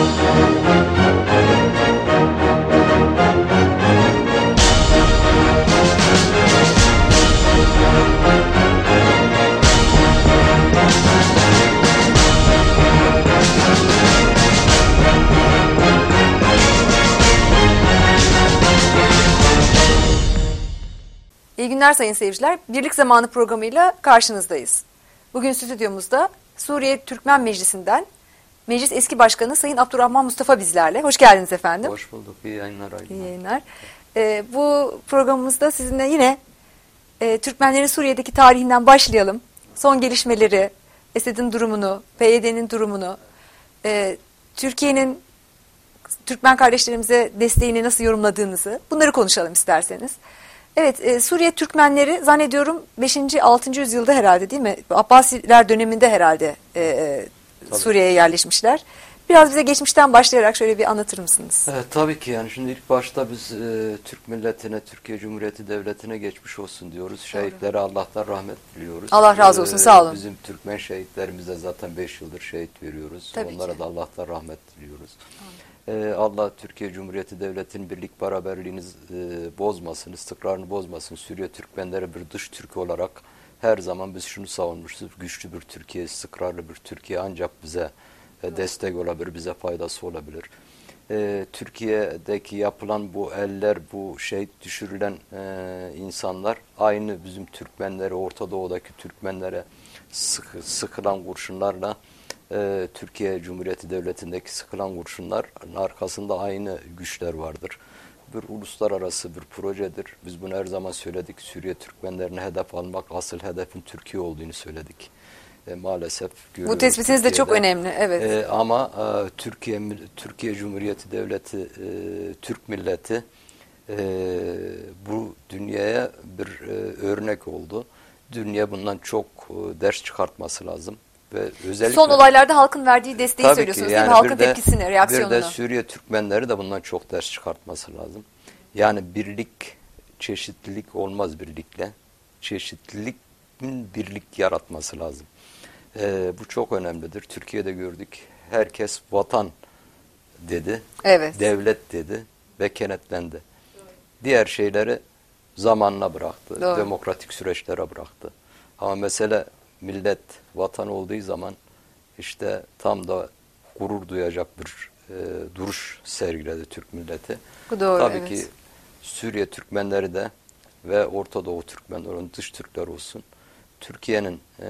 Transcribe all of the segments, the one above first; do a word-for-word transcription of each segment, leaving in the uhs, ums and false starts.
İyi günler sayın seyirciler. Birlik Zamanı programıyla karşınızdayız. Bugün stüdyomuzda Suriye Türkmen Meclisi'nden Meclis Eski Başkanı Sayın Abdurrahman Mustafa bizlerle. Hoş geldiniz efendim. Hoş bulduk. İyi yayınlar. İyi yayınlar. Ee, bu programımızda sizinle yine e, Türkmenlerin Suriye'deki tarihinden başlayalım. Son gelişmeleri, Esed'in durumunu, P Y D'nin durumunu, e, Türkiye'nin Türkmen kardeşlerimize desteğini nasıl yorumladığınızı, bunları konuşalım isterseniz. Evet, e, Suriye Türkmenleri zannediyorum beşinci altıncı yüzyılda herhalde, değil mi? Abbasiler döneminde herhalde e, Suriye'ye yerleşmişler. Biraz bize geçmişten başlayarak şöyle bir anlatır mısınız? Evet, tabii ki yani şimdi ilk başta biz e, Türk milletine, Türkiye Cumhuriyeti Devleti'ne geçmiş olsun diyoruz. Şehitlere Allah'tan rahmet diliyoruz. Allah razı olsun, ee, sağ olun. Bizim Türkmen şehitlerimize zaten beş yıldır şehit veriyoruz. Tabii Onlara ki. da Allah'tan rahmet diliyoruz. Ee, Allah Türkiye Cumhuriyeti Devleti'nin birlik beraberliğini e, bozmasın, istikrarını bozmasın. Suriye Türkmenleri bir dış Türk olarak her zaman biz şunu savunmuşuz. Güçlü bir Türkiye, istikrarlı bir Türkiye ancak bize e, destek olabilir, bize faydası olabilir. Ee, Türkiye'deki yapılan bu eller, bu şehit düşürülen e, insanlar aynı bizim Türkmenlere, Orta Doğu'daki Türkmenlere sıkı, sıkılan kurşunlarla e, Türkiye Cumhuriyeti Devleti'ndeki sıkılan kurşunların arkasında aynı güçler vardır. Bir uluslararası bir projedir. Biz bunu her zaman söyledik. Suriye Türkmenlerini hedef almak, asıl hedefin Türkiye olduğunu söyledik. E, maalesef bu tespitiniz de çok önemli. Evet. E, ama e, Türkiye Türkiye Cumhuriyeti Devleti, e, Türk milleti e, bu dünyaya bir e, örnek oldu. Dünya bundan çok e, ders çıkartması lazım. Ve özellikle, son olaylarda halkın verdiği desteği tabii söylüyorsunuz ki, değil mi? yani Halkın bir de, tepkisini, reaksiyonunu. Bir de Suriye Türkmenleri de bundan çok ders çıkartması lazım. Yani birlik, çeşitlilik olmaz birlikle. Çeşitlilikin birlik yaratması lazım. Ee, bu çok önemlidir. Türkiye'de gördük. Herkes vatan dedi, evet. Devlet dedi ve kenetlendi. Diğer şeyleri zamanla bıraktı, Doğru. Demokratik süreçlere bıraktı. Ama mesele millet, vatan olduğu zaman işte tam da gurur duyacak bir e, duruş sergiledi Türk milleti. Bu doğru, Tabii evet. ki Suriye Türkmenleri de ve Orta Doğu Türkmenleri, dış Türkler olsun, Türkiye'nin e,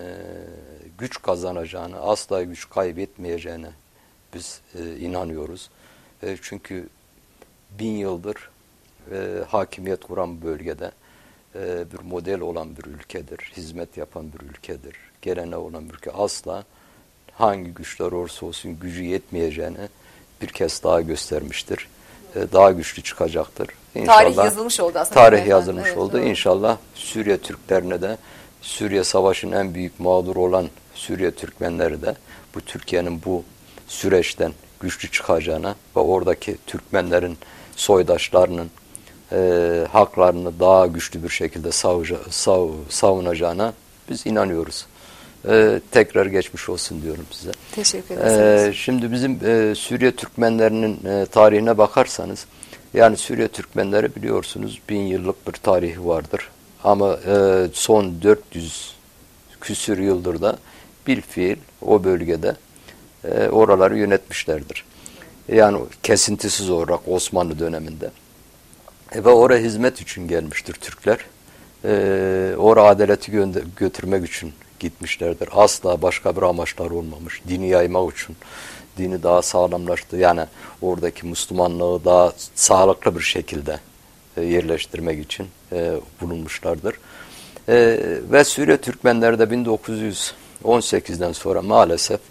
güç kazanacağını, asla güç kaybetmeyeceğine biz e, inanıyoruz. E, çünkü bin yıldır e, hakimiyet kuran bölgede e, bir model olan bir ülkedir, hizmet yapan bir ülkedir, geleneği olan bir ülke. Asla hangi güçler olursa olsun gücü yetmeyeceğini bir kez daha göstermiştir. E, daha güçlü çıkacaktır. İnşallah, tarih yazılmış oldu aslında. Tarih yazılmış evet, oldu. doğru. İnşallah Suriye Türklerine de, Suriye Savaşı'nın en büyük mağduru olan Suriye Türkmenleri de bu Türkiye'nin bu süreçten güçlü çıkacağına ve oradaki Türkmenlerin soydaşlarının e, haklarını daha güçlü bir şekilde savuca, sav, savunacağına biz inanıyoruz. E, tekrar geçmiş olsun diyorum size. Teşekkür ederiz. E, şimdi bizim e, Suriye Türkmenlerinin e, tarihine bakarsanız, yani Suriye Türkmenleri biliyorsunuz bin yıllık bir tarihi vardır. Ama e, son dört yüz küsür yıldır da bilfiil o bölgede e, oraları yönetmişlerdir. Yani kesintisiz olarak Osmanlı döneminde. E, ve oraya hizmet için gelmiştir Türkler. E, oraya adaleti gö- götürmek için gitmişlerdir. Asla başka bir amaçlar olmamış. Dini yaymak için. Dini daha sağlamlaştı. Yani oradaki Müslümanlığı daha sağlıklı bir şekilde e, yerleştirmek için e, bulunmuşlardır. E, ve Suriye Türkmenleri de bin dokuz yüz on sekizden sonra maalesef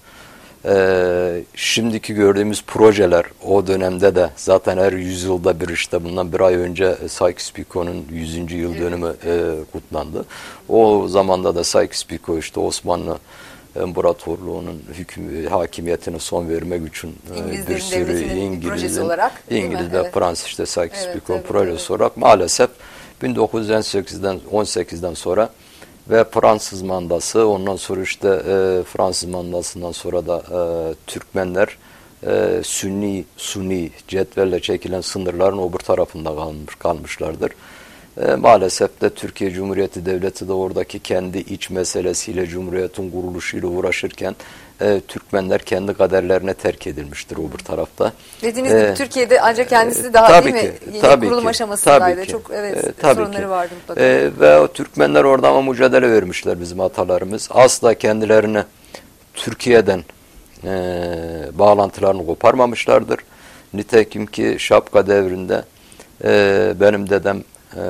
e, şimdiki gördüğümüz projeler o dönemde de zaten her yüzyılda bir, işte bundan bir ay önce Sykes-Pico'nun yüzüncü yıl dönümü e, kutlandı. O zamanda da Sykes-Pico işte Osmanlı İmparatorluğu'nun hüküm, hakimiyetine son vermek için İngilizlerin bir sürü İngiliz'in olarak, İngiliz ve evet. Fransız işte Sykes-Picot evet, projesi evet. olarak maalesef bin dokuz yüz on sekizden on sekizden sonra ve Fransız mandası, ondan sonra işte e, Fransız mandasından sonra da e, Türkmenler e, Sünni, Suni cetvelle çekilen sınırların öbür tarafında kalmış, kalmışlardır. E, maalesef de Türkiye Cumhuriyeti Devleti de oradaki kendi iç meselesiyle, Cumhuriyet'in kuruluşuyla uğraşırken e, Türkmenler kendi kaderlerine terk edilmiştir öbür tarafta. Dediğiniz gibi E, Türkiye'de ancak kendisi daha tabii değil ki, mi? Yeni tabii kurulum ki, aşamasındaydı. tabii ki. Çok evet E, tabii sorunları ki. vardı mutlaka. E, ve o Türkmenler orada ama mücadele vermişler bizim atalarımız. Asla kendilerini Türkiye'den e, bağlantılarını koparmamışlardır. Nitekim ki şapka devrinde e, benim dedem e,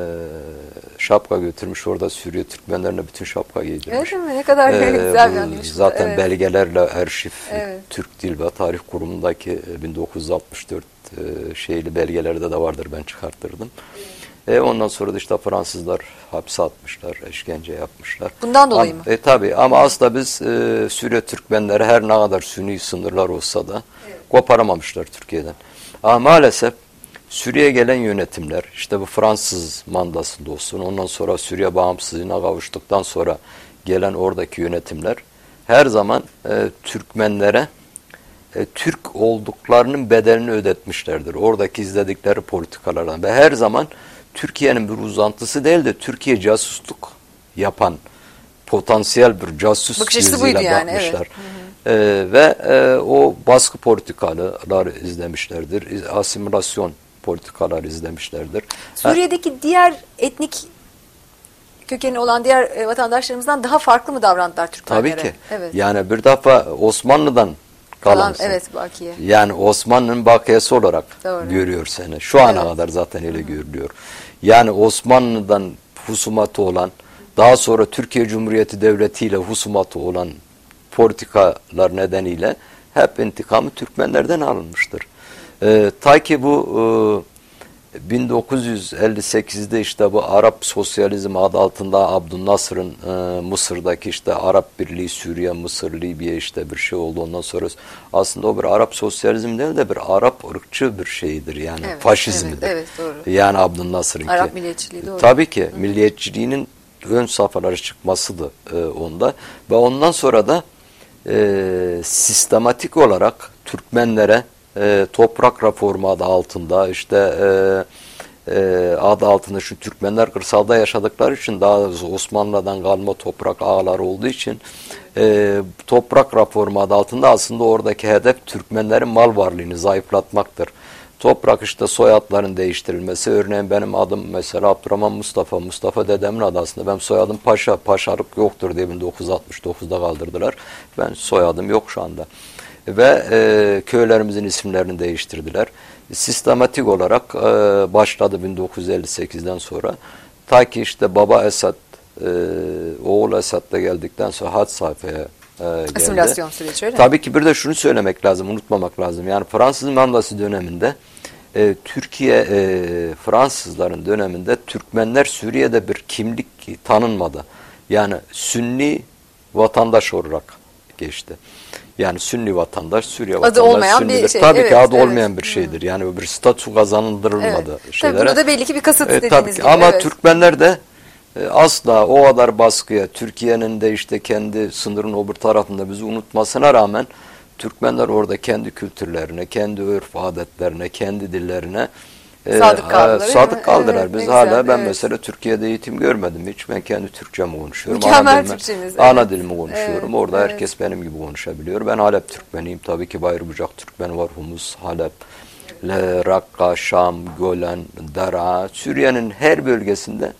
şapka götürmüş, orada Suriye Türkmenlerine bütün şapka giydirmiş. Evet mi? Ne kadar Ee, güzel bir bu anıymış. zaten Evet. belgelerle arşiv, Evet. Türk Dil ve Tarih Kurumu'ndaki bin dokuz yüz altmış dört e, şeyli belgelerde de vardır, ben çıkarttırdım. E, ondan sonra da işte Fransızlar hapse atmışlar, işkence yapmışlar. Bundan dolayı ama, mı? E, tabii ama asla biz e, Suriye Türkmenleri her ne kadar Sünni sınırlar olsa da evet, koparamamışlar Türkiye'den. Ama maalesef Suriye'ye gelen yönetimler, işte bu Fransız mandasında olsun, ondan sonra Suriye bağımsızlığına kavuştuktan sonra gelen oradaki yönetimler her zaman e, Türkmenlere e, Türk olduklarının bedelini ödetmişlerdir. Oradaki izledikleri politikalardan ve her zaman Türkiye'nin bir uzantısı değil de Türkiye casusluk yapan potansiyel bir casus Bakış açısı gözüyle buydu yani, bakmışlar. evet. Ee, ve e, o baskı politikalar izlemişlerdir. Asimilasyon politikalar izlemişlerdir. Suriye'deki diğer etnik kökeni olan diğer e, vatandaşlarımızdan daha farklı mı davrandılar Türkmenlere? Tabii ki. Evet. Yani bir defa Osmanlı'dan Kalan, kalansın. evet, bakiye. Yani Osmanlı'nın bakiyesi olarak Doğru. görüyor seni. Şu ana Evet. kadar zaten öyle görülüyor. Yani Osmanlı'dan husumatı olan, daha sonra Türkiye Cumhuriyeti Devleti ile husumatı olan politikalar nedeniyle hep intikamı Türkmenlerden alınmıştır. Ee, ta ki bu e, bin dokuz yüz elli sekizde işte bu Arap Sosyalizm adı altında Abdülnasır'ın e, Mısır'daki işte Arap Birliği, Suriye, Mısır, Libya işte bir şey oldu. Ondan sonra aslında o bir Arap Sosyalizm değil de bir Arap ırkçı bir şeydir. Yani Evet, faşizmidir. Evet, evet, doğru. Yani Abdülnasır'ınki. Arap milliyetçiliği, doğru. Tabii ki milliyetçiliğinin ön safhalara çıkmasıdır e, onda. Ve ondan sonra da e, sistematik olarak Türkmenlere e, toprak reformu adı altında işte e, e, adı altında şu Türkmenler kırsalda yaşadıkları için daha Osmanlı'dan kalma toprak ağları olduğu için e, toprak reformu adı altında aslında oradaki hedef Türkmenlerin mal varlığını zayıflatmaktır. Toprak işte soyadların değiştirilmesi. Örneğin benim adım mesela Abdurrahman Mustafa. Mustafa dedemin adı aslında. Benim soyadım Paşa. Paşalık yoktur diye bin dokuz yüz altmış dokuzda kaldırdılar. Ben soyadım yok şu anda. Ve e, köylerimizin isimlerini değiştirdiler. Sistematik olarak e, başladı bin dokuz yüz elli sekizden sonra. Ta ki işte baba Esad, e, oğul Esad da geldikten sonra had sayfaya geldi. Asimilasyon süreci öyle mi? Tabii ki bir de şunu söylemek lazım, unutmamak lazım. Yani Fransız mandası döneminde e, Türkiye e, Fransızların döneminde Türkmenler Suriye'de bir kimlik tanınmadı. Yani Sünni vatandaş olarak geçti. Yani Sünni vatandaş, Suriye Adı vatandaş, olmayan Sünnidir. bir şey. Tabii Evet, ki adı evet. olmayan bir şeydir. Yani bir statü kazandırılmadı Evet. şeylere. Tabii burada da belli ki bir kasıt E, dediğiniz tabii ki. gibi. Ama evet. Türkmenler de e, asla o kadar baskıya, Türkiye'nin de işte kendi sınırın öbür tarafında bizi unutmasına rağmen Türkmenler orada kendi kültürlerine, kendi örf adetlerine, kendi dillerine e, Sadık kaldılar, e, sadık kaldılar. evet, Biz ne hala güzel, ben evet. mesela Türkiye'de eğitim görmedim hiç. Ben kendi Türkçemi konuşuyorum. Mükemmel ana dilimi, Türkçeniz, ana evet. dilimi konuşuyorum. Evet, Orada evet. herkes benim gibi konuşabiliyor. Ben Halep Türkmeniyim. Tabii ki Bayırbucak Türkmeni var. Humus, Halep, Le, Rakka, Şam, Gölen, Dara. Suriye'nin her bölgesinde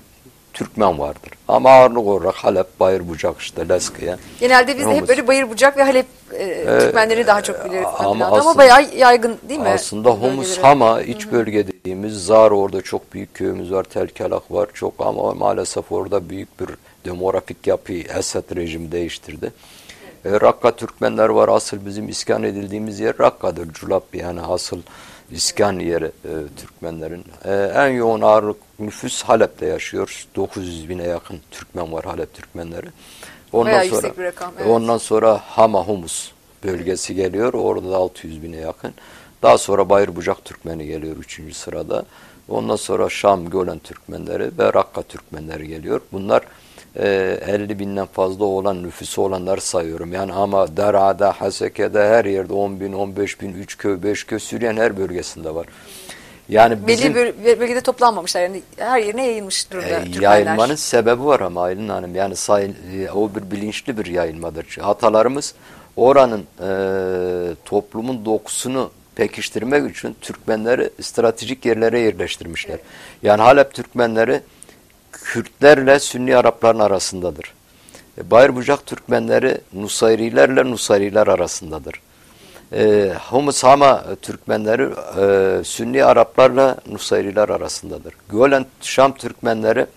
Türkmen vardır. Ama ağırlık olarak Halep, Bayırbucak işte Leskiye. Genelde biz de hep Humus. böyle Bayırbucak ve Halep e, Türkmenleri daha çok biliriz. ama Ama, aslında- ama bayağı yaygın değil mi? Aslında Humus, Bölgeleri. Hama, iç bölge dediğimiz Zar, orada çok büyük köyümüz var, Telkelak var çok ama maalesef orada büyük bir demografik yapıyı Esed rejimi değiştirdi. E, Rakka Türkmenler var, asıl bizim iskan edildiğimiz yer Rakka'dır, Culap yani asıl iskan yeri e, Türkmenlerin. E, en yoğun ağırlık nüfus Halep'te yaşıyor, dokuz yüz bine yakın Türkmen var Halep Türkmenleri. Ondan Bayağı sonra, yüksek bir rakam, evet. Ondan sonra Hama Humus bölgesi geliyor. Orada da altı yüz bine yakın. Daha sonra Bayırbucak Türkmeni geliyor üçüncü sırada. Ondan sonra Şam, Gölen Türkmenleri ve Rakka Türkmenleri geliyor. Bunlar e, elli binden fazla olan nüfusu olanları sayıyorum. Yani ama Dera'da, Haseke'de her yerde on bin, on beş bin, üç köy, beş köy Suriye'nin her bölgesinde var. Yani bizim, belli bir bölgede toplanmamışlar. Yani her yerine yayılmış durumda e, Türkmenler. yayılmanın sebebi var ama Aylin Hanım. Yani say, e, o bir bilinçli bir yayılmadır. Atalarımız oranın e, toplumun dokusunu pekiştirmek için Türkmenleri stratejik yerlere yerleştirmişler. Evet. Yani Halep Türkmenleri Kürtlerle Sünni Arapların arasındadır. E, Bayırbucak Türkmenleri Nusayrilerle Nusayriler arasındadır. E, Humus Hama Türkmenleri e, Sünni Araplarla Nusayriler arasındadır. Gölen Şam Türkmenleri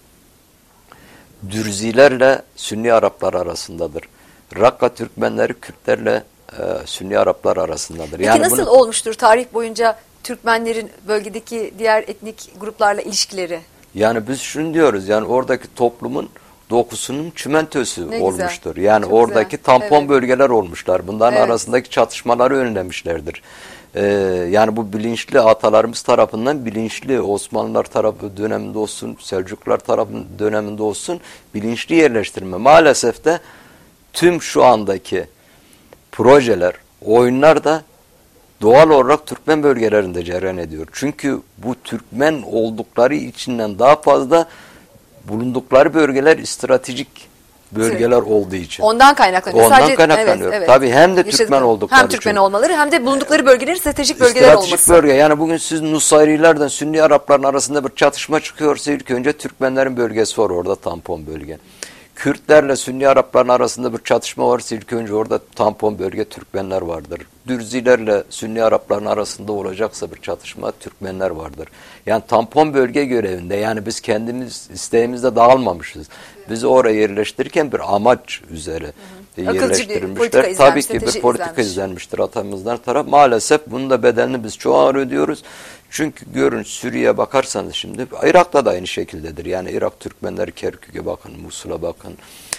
Dürzilerle Sünni Araplar arasındadır. Rakka Türkmenleri Kürtlerle e, Sünni Araplar arasındadır. Peki yani nasıl bunu, olmuştur tarih boyunca Türkmenlerin bölgedeki diğer etnik gruplarla ilişkileri? Yani biz şunu diyoruz, yani oradaki toplumun dokusunun çimentosu Ne olmuştur. güzel. Yani Çok oradaki güzel. tampon Evet. bölgeler olmuşlar. Bunların Evet. arasındaki çatışmaları önlemişlerdir. Ee, yani bu bilinçli atalarımız tarafından bilinçli, Osmanlılar tarafı döneminde olsun, Selçuklular tarafı döneminde olsun bilinçli yerleştirme. Maalesef de tüm şu andaki projeler, oyunlar da doğal olarak Türkmen bölgelerinde cereyan ediyor. Çünkü bu Türkmen oldukları içinden daha fazla bulundukları bölgeler stratejik bölgeler olduğu için. Ondan kaynaklanıyor. Ondan Sadece, kaynaklanıyor. Evet, evet. Tabii hem de Yaşadık, Türkmen oldukları hem Türkmen için. olmaları hem de bulundukları bölgelerin stratejik bölgeler Stratejik olması. bölge. Yani bugün siz Nusayrilerden Sünni Arapların arasında bir çatışma çıkıyorsa ilk önce Türkmenlerin bölgesi var orada, tampon bölge. Kürtlerle Sünni Arapların arasında bir çatışma varsa ilk önce orada tampon bölge Türkmenler vardır. Dürzilerle Sünni Arapların arasında olacaksa bir çatışma Türkmenler vardır. Yani tampon bölge görevinde, yani biz kendimiz isteğimizde dağılmamışız. Bizi oraya yerleştirirken bir amaç üzere hı hı. yerleştirilmişler. Tabii ki bir politika izlenmiş. izlenmiştir atamızdan taraf. Maalesef bunun da bedelini biz çok ağır ödüyoruz. Çünkü görün, Suriye'ye bakarsanız şimdi, Irak'ta da aynı şekildedir. Yani Irak Türkmenleri Kerkük'e bakın, Musul'a bakın,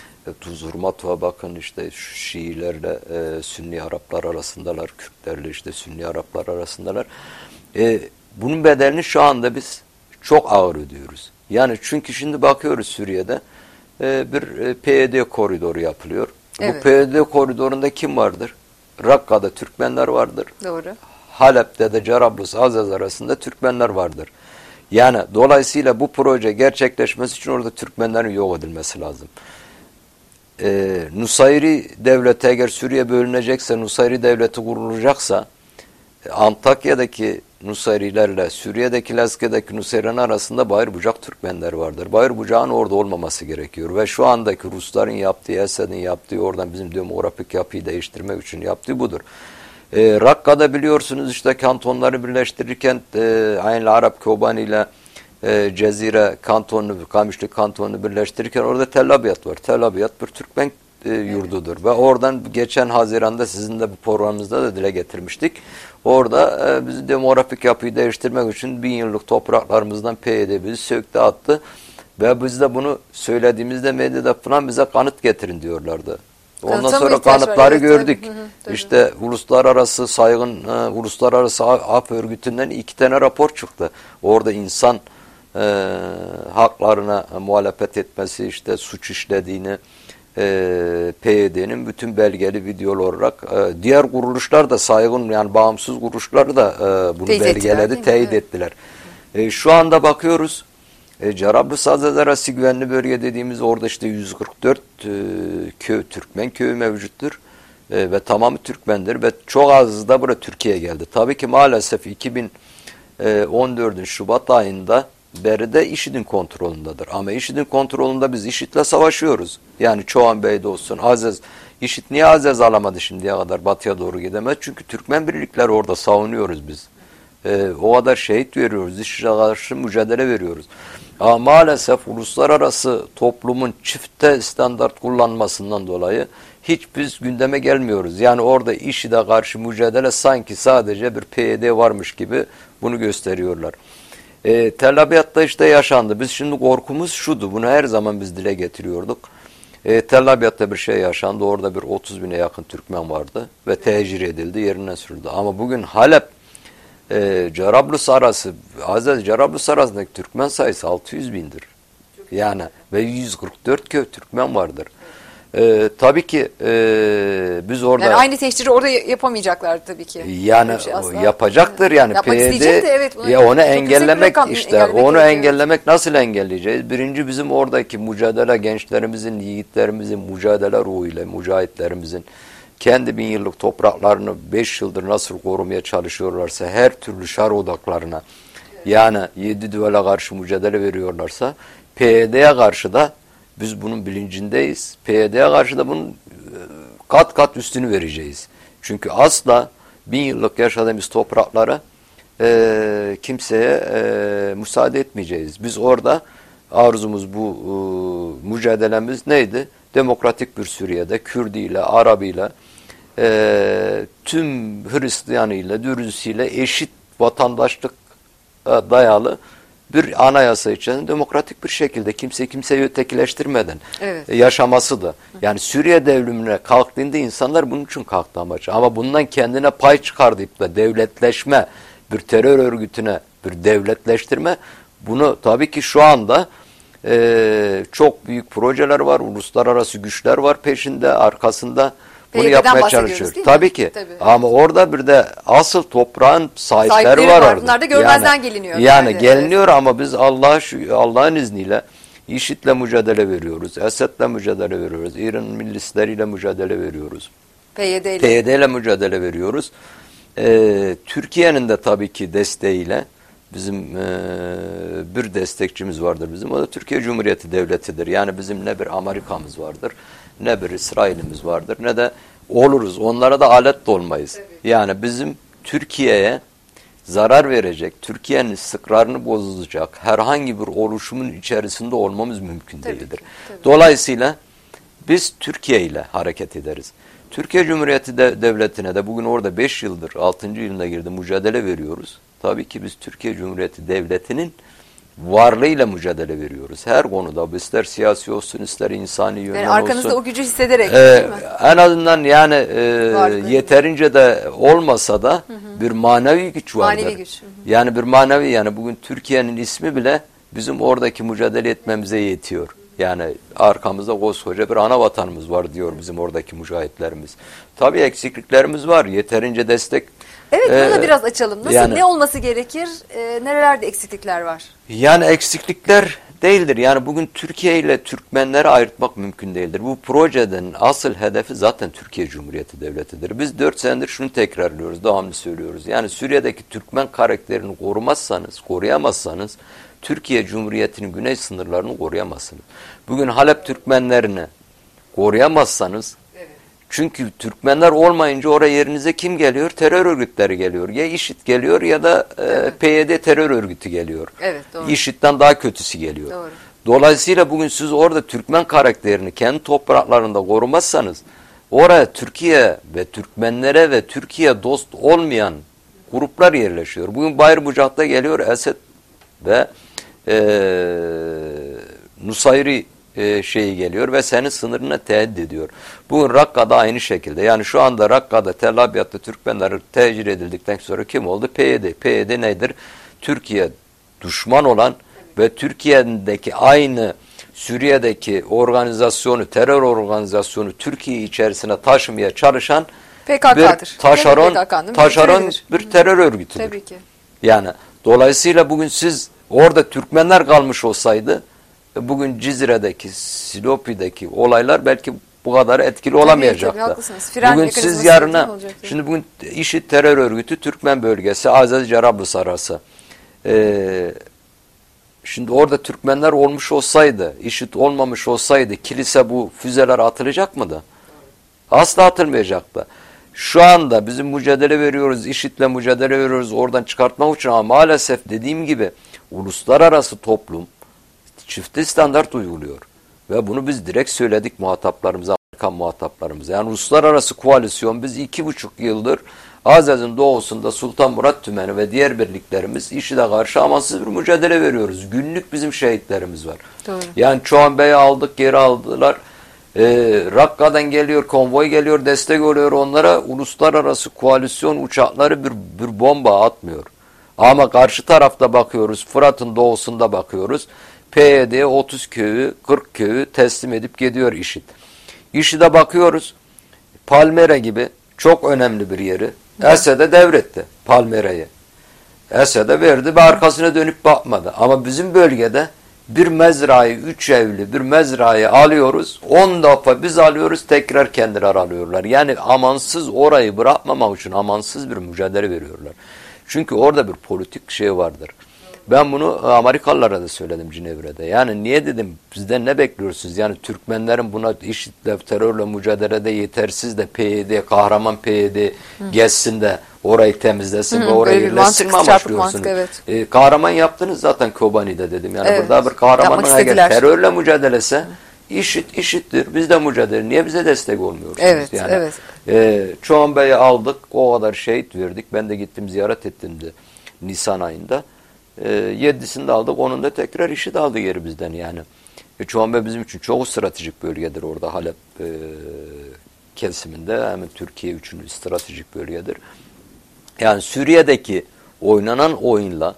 Tuzurmatu'a bakın, işte Şiilerle e, Sünni Araplar arasındalar, Kürtlerle işte Sünni Araplar arasındalar. E, bunun bedelini şu anda biz çok ağır ödüyoruz. Yani çünkü şimdi bakıyoruz Suriye'de e, bir e, P Y D koridoru yapılıyor. Evet. Bu P Y D koridorunda kim vardır? Rakka'da Türkmenler vardır. Doğru. Halep'te de Cerablus, Azaz arasında Türkmenler vardır. Yani dolayısıyla bu proje gerçekleşmesi için orada Türkmenlerin yok edilmesi lazım. Ee, Nusayri devleti eğer Suriye bölünecekse, Nusayri devleti kurulacaksa, Antakya'daki Nusayrilerle Suriye'deki Lazkiye'deki Nusayrilerin arasında Bayırbucak Türkmenler vardır. Bayırbucak'ın orada olmaması gerekiyor. Ve şu andaki Rusların yaptığı, Esad'ın yaptığı, oradan bizim demografik yapıyı değiştirmek için yaptığı budur. E, Rakka'da biliyorsunuz işte kantonları birleştirirken e, aynı Arap Kobani ile e, Cezire kantonunu, Kamışlı kantonunu birleştirirken orada Tel Abyad var. Tel Abyad bir Türkmen e, yurdudur. Evet. Ve oradan geçen Haziran'da sizin de bu programımızda da dile getirmiştik. Orada e, bizi demografik yapıyı değiştirmek için bin yıllık topraklarımızdan P Y D bizi söktü attı. Ve biz de bunu söylediğimizde medyada falan bize kanıt getirin diyorlardı. Ondan sonra kanıtları gördük. Hı hı, işte uluslararası saygın, e, uluslararası af örgütünden iki tane rapor çıktı. Orada insan e, haklarına muhalefet etmesi, işte suç işlediğini, e, P Y D'nin bütün belgeli videolu olarak e, diğer kuruluşlar da saygın, yani bağımsız kuruluşlar da e, bunu teyit belgeledi, ettiler, teyit ettiler. E, şu anda bakıyoruz. E, Cerablus Azaz arası güvenli bölge dediğimiz orada işte yüz kırk dört e, köy, Türkmen köyü mevcuttur. E, ve tamamı Türkmendir ve çok az da buraya Türkiye'ye geldi. Tabii ki maalesef iki bin on dördün Şubat ayında beri de IŞİD'in kontrolündedir. Ama IŞİD'in kontrolünde biz IŞİD'le savaşıyoruz. Yani Çoğan Bey'de olsun, Azaz. IŞİD niye Azaz alamadı şimdiye kadar, batıya doğru gidemez? Çünkü Türkmen birlikleri orada savunuyoruz biz. Ee, o kadar şehit veriyoruz, IŞİD'e karşı mücadele veriyoruz. Ama maalesef uluslararası toplumun çifte standart kullanmasından dolayı hiç biz gündeme gelmiyoruz. Yani orada IŞİD'e karşı mücadele sanki sadece bir P Y D varmış gibi bunu gösteriyorlar. E, Tel Abyad'da işte yaşandı. Biz şimdi korkumuz şudu, bunu her zaman biz dile getiriyorduk. E, Tel Abyad'da bir şey yaşandı, orada bir otuz bine yakın Türkmen vardı ve tecir edildi, yerine sürüldü. Ama bugün Halep, e, Cerablus arası, Azaz Cerablus arasındaki Türkmen sayısı altı yüz bindir. Yani ve yüz kırk dört köy Türkmen vardır. Ee, tabii ki e, biz orada... Yani aynı teşhiri orada yapamayacaklar tabii ki. Yani şey yapacaktır yani. Yapmak P Y D, isteyecek de evet. Ya onu engellemek rakam, işte. engellemek onu gerekiyor. engellemek nasıl engelleyeceğiz? Birinci bizim oradaki mücadele gençlerimizin, yiğitlerimizin mücadele ruhuyla, mücahitlerimizin kendi bin yıllık topraklarını beş yıldır nasıl korumaya çalışıyorlarsa her türlü şar odaklarına yani yedi düvele karşı mücadele veriyorlarsa P Y D'ye karşı da biz bunun bilincindeyiz. P Y D'ye karşı da bunun kat kat üstünü vereceğiz. Çünkü asla bin yıllık yaşadığımız topraklara e, kimseye e, müsaade etmeyeceğiz. Biz orada arzumuz bu e, mücadelemiz neydi? Demokratik bir Suriye'de Kürdüyle, Arabıyla e, tüm Hristiyanıyla, Dürüzüyle eşit vatandaşlık e, dayalı bir anayasa içerisinde demokratik bir şekilde kimse kimseyi ötekileştirmeden evet. yaşaması da. Yani Suriye devrimine kalktığında insanlar bunun için kalktı amaçlı. Ama bundan kendine pay çıkardıp da devletleşme, bir terör örgütüne bir devletleştirme, bunu tabii ki şu anda e, çok büyük projeler var, uluslararası güçler var peşinde, arkasında. Bunu yapmaya çalışıyor. Tabii ki. Tabii. Ama orada bir de asıl toprağın sahipleri, sahipleri var, var. Bunlar da görmezden yani, geliniyor. Yani, yani geliniyor evet. Ama biz Allah Allah'ın izniyle IŞİD'le mücadele veriyoruz. Esed'le mücadele veriyoruz. İran milistleriyle mücadele veriyoruz. P Y D ile. P Y D ile mücadele veriyoruz. Ee, Türkiye'nin de tabii ki desteğiyle bizim e, bir destekçimiz vardır bizim. O da Türkiye Cumhuriyeti Devleti'dir. Yani bizim ne bir Amerika'mız vardır, ne bir İsrail'imiz vardır, ne de oluruz. Onlara da alet de olmayız. Evet. Yani bizim Türkiye'ye zarar verecek, Türkiye'nin istikrarını bozacak herhangi bir oluşumun içerisinde olmamız mümkün tabii değildir. Ki, tabii. Dolayısıyla biz Türkiye ile hareket ederiz. Türkiye Cumhuriyeti de, Devleti'ne de bugün orada beş yıldır, altıncı yılına girdi mücadele veriyoruz. Tabii ki biz Türkiye Cumhuriyeti Devleti'nin varlığıyla mücadele veriyoruz. Her konuda, ister siyasi olsun, ister insani yönden yani arkanızda olsun. o gücü hissederek Ee, değil mi? En azından yani e, yeterince de olmasa da hı hı. bir manevi güç vardır. Manevi güç. Hı hı. Yani bir manevi, yani bugün Türkiye'nin ismi bile bizim oradaki mücadele etmemize yetiyor. Yani arkamızda koskoca bir ana vatanımız var diyor bizim oradaki mücahitlerimiz. Tabii eksikliklerimiz var. Yeterince destek. Evet, bunu da ee, biraz açalım. Nasıl, yani, ne olması gerekir? E, nerelerde eksiklikler var? Yani eksiklikler değildir. Yani bugün Türkiye ile Türkmenleri ayırtmak mümkün değildir. Bu projeden asıl hedefi zaten Türkiye Cumhuriyeti Devleti'dir. Biz dört senedir şunu tekrarlıyoruz, devamlı söylüyoruz. Yani Suriye'deki Türkmen karakterini korumazsanız, koruyamazsanız Türkiye Cumhuriyeti'nin güney sınırlarını koruyamazsınız. Bugün Halep Türkmenlerini koruyamazsanız, evet. Çünkü Türkmenler olmayınca oraya yerinize kim geliyor? Terör örgütleri geliyor. Ya IŞİD geliyor ya da evet. e, P Y D terör örgütü geliyor. Evet, doğru. IŞİD'den daha kötüsü geliyor. Doğru. Dolayısıyla bugün siz orada Türkmen karakterini kendi topraklarında korumazsanız oraya Türkiye ve Türkmenlere ve Türkiye dost olmayan gruplar yerleşiyor. Bugün Bayır Bucak'ta geliyor Esed ve e, Nusayri e, şeyi geliyor ve senin sınırına tehdit ediyor. Bugün Rakka'da aynı şekilde. Yani şu anda Rakka'da Tel Abyad'da Türkmenler tecir edildikten sonra kim oldu? P Y D. P Y D nedir? Türkiye düşman olan ve Türkiye'deki aynı Suriye'deki organizasyonu, terör organizasyonu Türkiye içerisine taşımaya çalışan P K K'dır. bir taşeron, taşeron bir terör örgütüdür. Tabii ki. Yani dolayısıyla bugün siz orada Türkmenler kalmış olsaydı bugün Cizre'deki, Silopi'deki olaylar belki bu kadar etkili tabii, olamayacaktı. Tabii, haklısınız. Fren bugün siz yarına, şimdi bugün IŞİD terör örgütü Türkmen bölgesi, Azaz Cerablus arası. Ee, şimdi orada Türkmenler olmuş olsaydı, IŞİD olmamış olsaydı kilise bu füzeler atılacak mıydı? Asla atılmayacaktı. Şu anda bizim mücadele veriyoruz, IŞİD'le mücadele veriyoruz oradan çıkartmak için ama maalesef dediğim gibi uluslararası toplum çifte standart uyguluyor. Ve bunu biz direkt söyledik muhataplarımıza, Amerikan muhataplarımıza. Yani uluslararası koalisyon biz iki buçuk yıldır Azaz'ın doğusunda Sultan Murat Tümeni ve diğer birliklerimiz IŞİD'e karşı amansız bir mücadele veriyoruz. Günlük bizim şehitlerimiz var. Doğru. Yani Çoğan Bey'i aldık, geri aldılar. Ee, Rakka'dan geliyor, konvoy geliyor, destek oluyor onlara. Uluslararası koalisyon uçakları bir, bir bomba atmıyor. Ama karşı tarafta bakıyoruz, Fırat'ın doğusunda bakıyoruz. P Y D'ye otuz köyü, kırk köyü teslim edip gidiyor IŞİD. IŞİD'e bakıyoruz. Palmyra gibi çok önemli bir yeri Esed'e devretti Palmyra'yı. Esed'e verdi ve arkasına dönüp bakmadı. Ama bizim bölgede bir mezrayı, üç evli bir mezrayı alıyoruz. On defa biz alıyoruz, tekrar kendileri alıyorlar. Yani amansız orayı bırakmamak için amansız bir mücadele veriyorlar. Çünkü orada bir politik şey vardır. Ben bunu Amerikalılara da söyledim Cenevre'de. Yani niye dedim, bizden ne bekliyorsunuz? Yani Türkmenlerin buna IŞİD'le, terörle mücadelede yetersiz de P Y D, kahraman P Y D geçsin de orayı temizlesin Hı, ve orayı böyle bir yerleşsin mi mantık, çarpık amaçlıyorsunuz? mantık, evet. E, kahraman yaptınız zaten Kobani'de dedim. Yani Evet. burada bir kahramanın Yapmak eğer istediler. terörle mücadelese IŞİD, IŞİD'dir. Biz de mücadele. Niye bize destek olmuyorsunuz? Evet, yani, evet. E, Çoğan Bey'i aldık. O kadar şehit verdik. Ben de gittim ziyaret ettim de Nisan ayında. E, yedisini aldık. Onun da tekrar IŞİD aldı geri bizden yani. E, Çoğan Bey bizim için çok stratejik bölgedir orada Halep e, kesiminde. Hem Türkiye için stratejik bölgedir. Yani Suriye'deki oynanan oyunla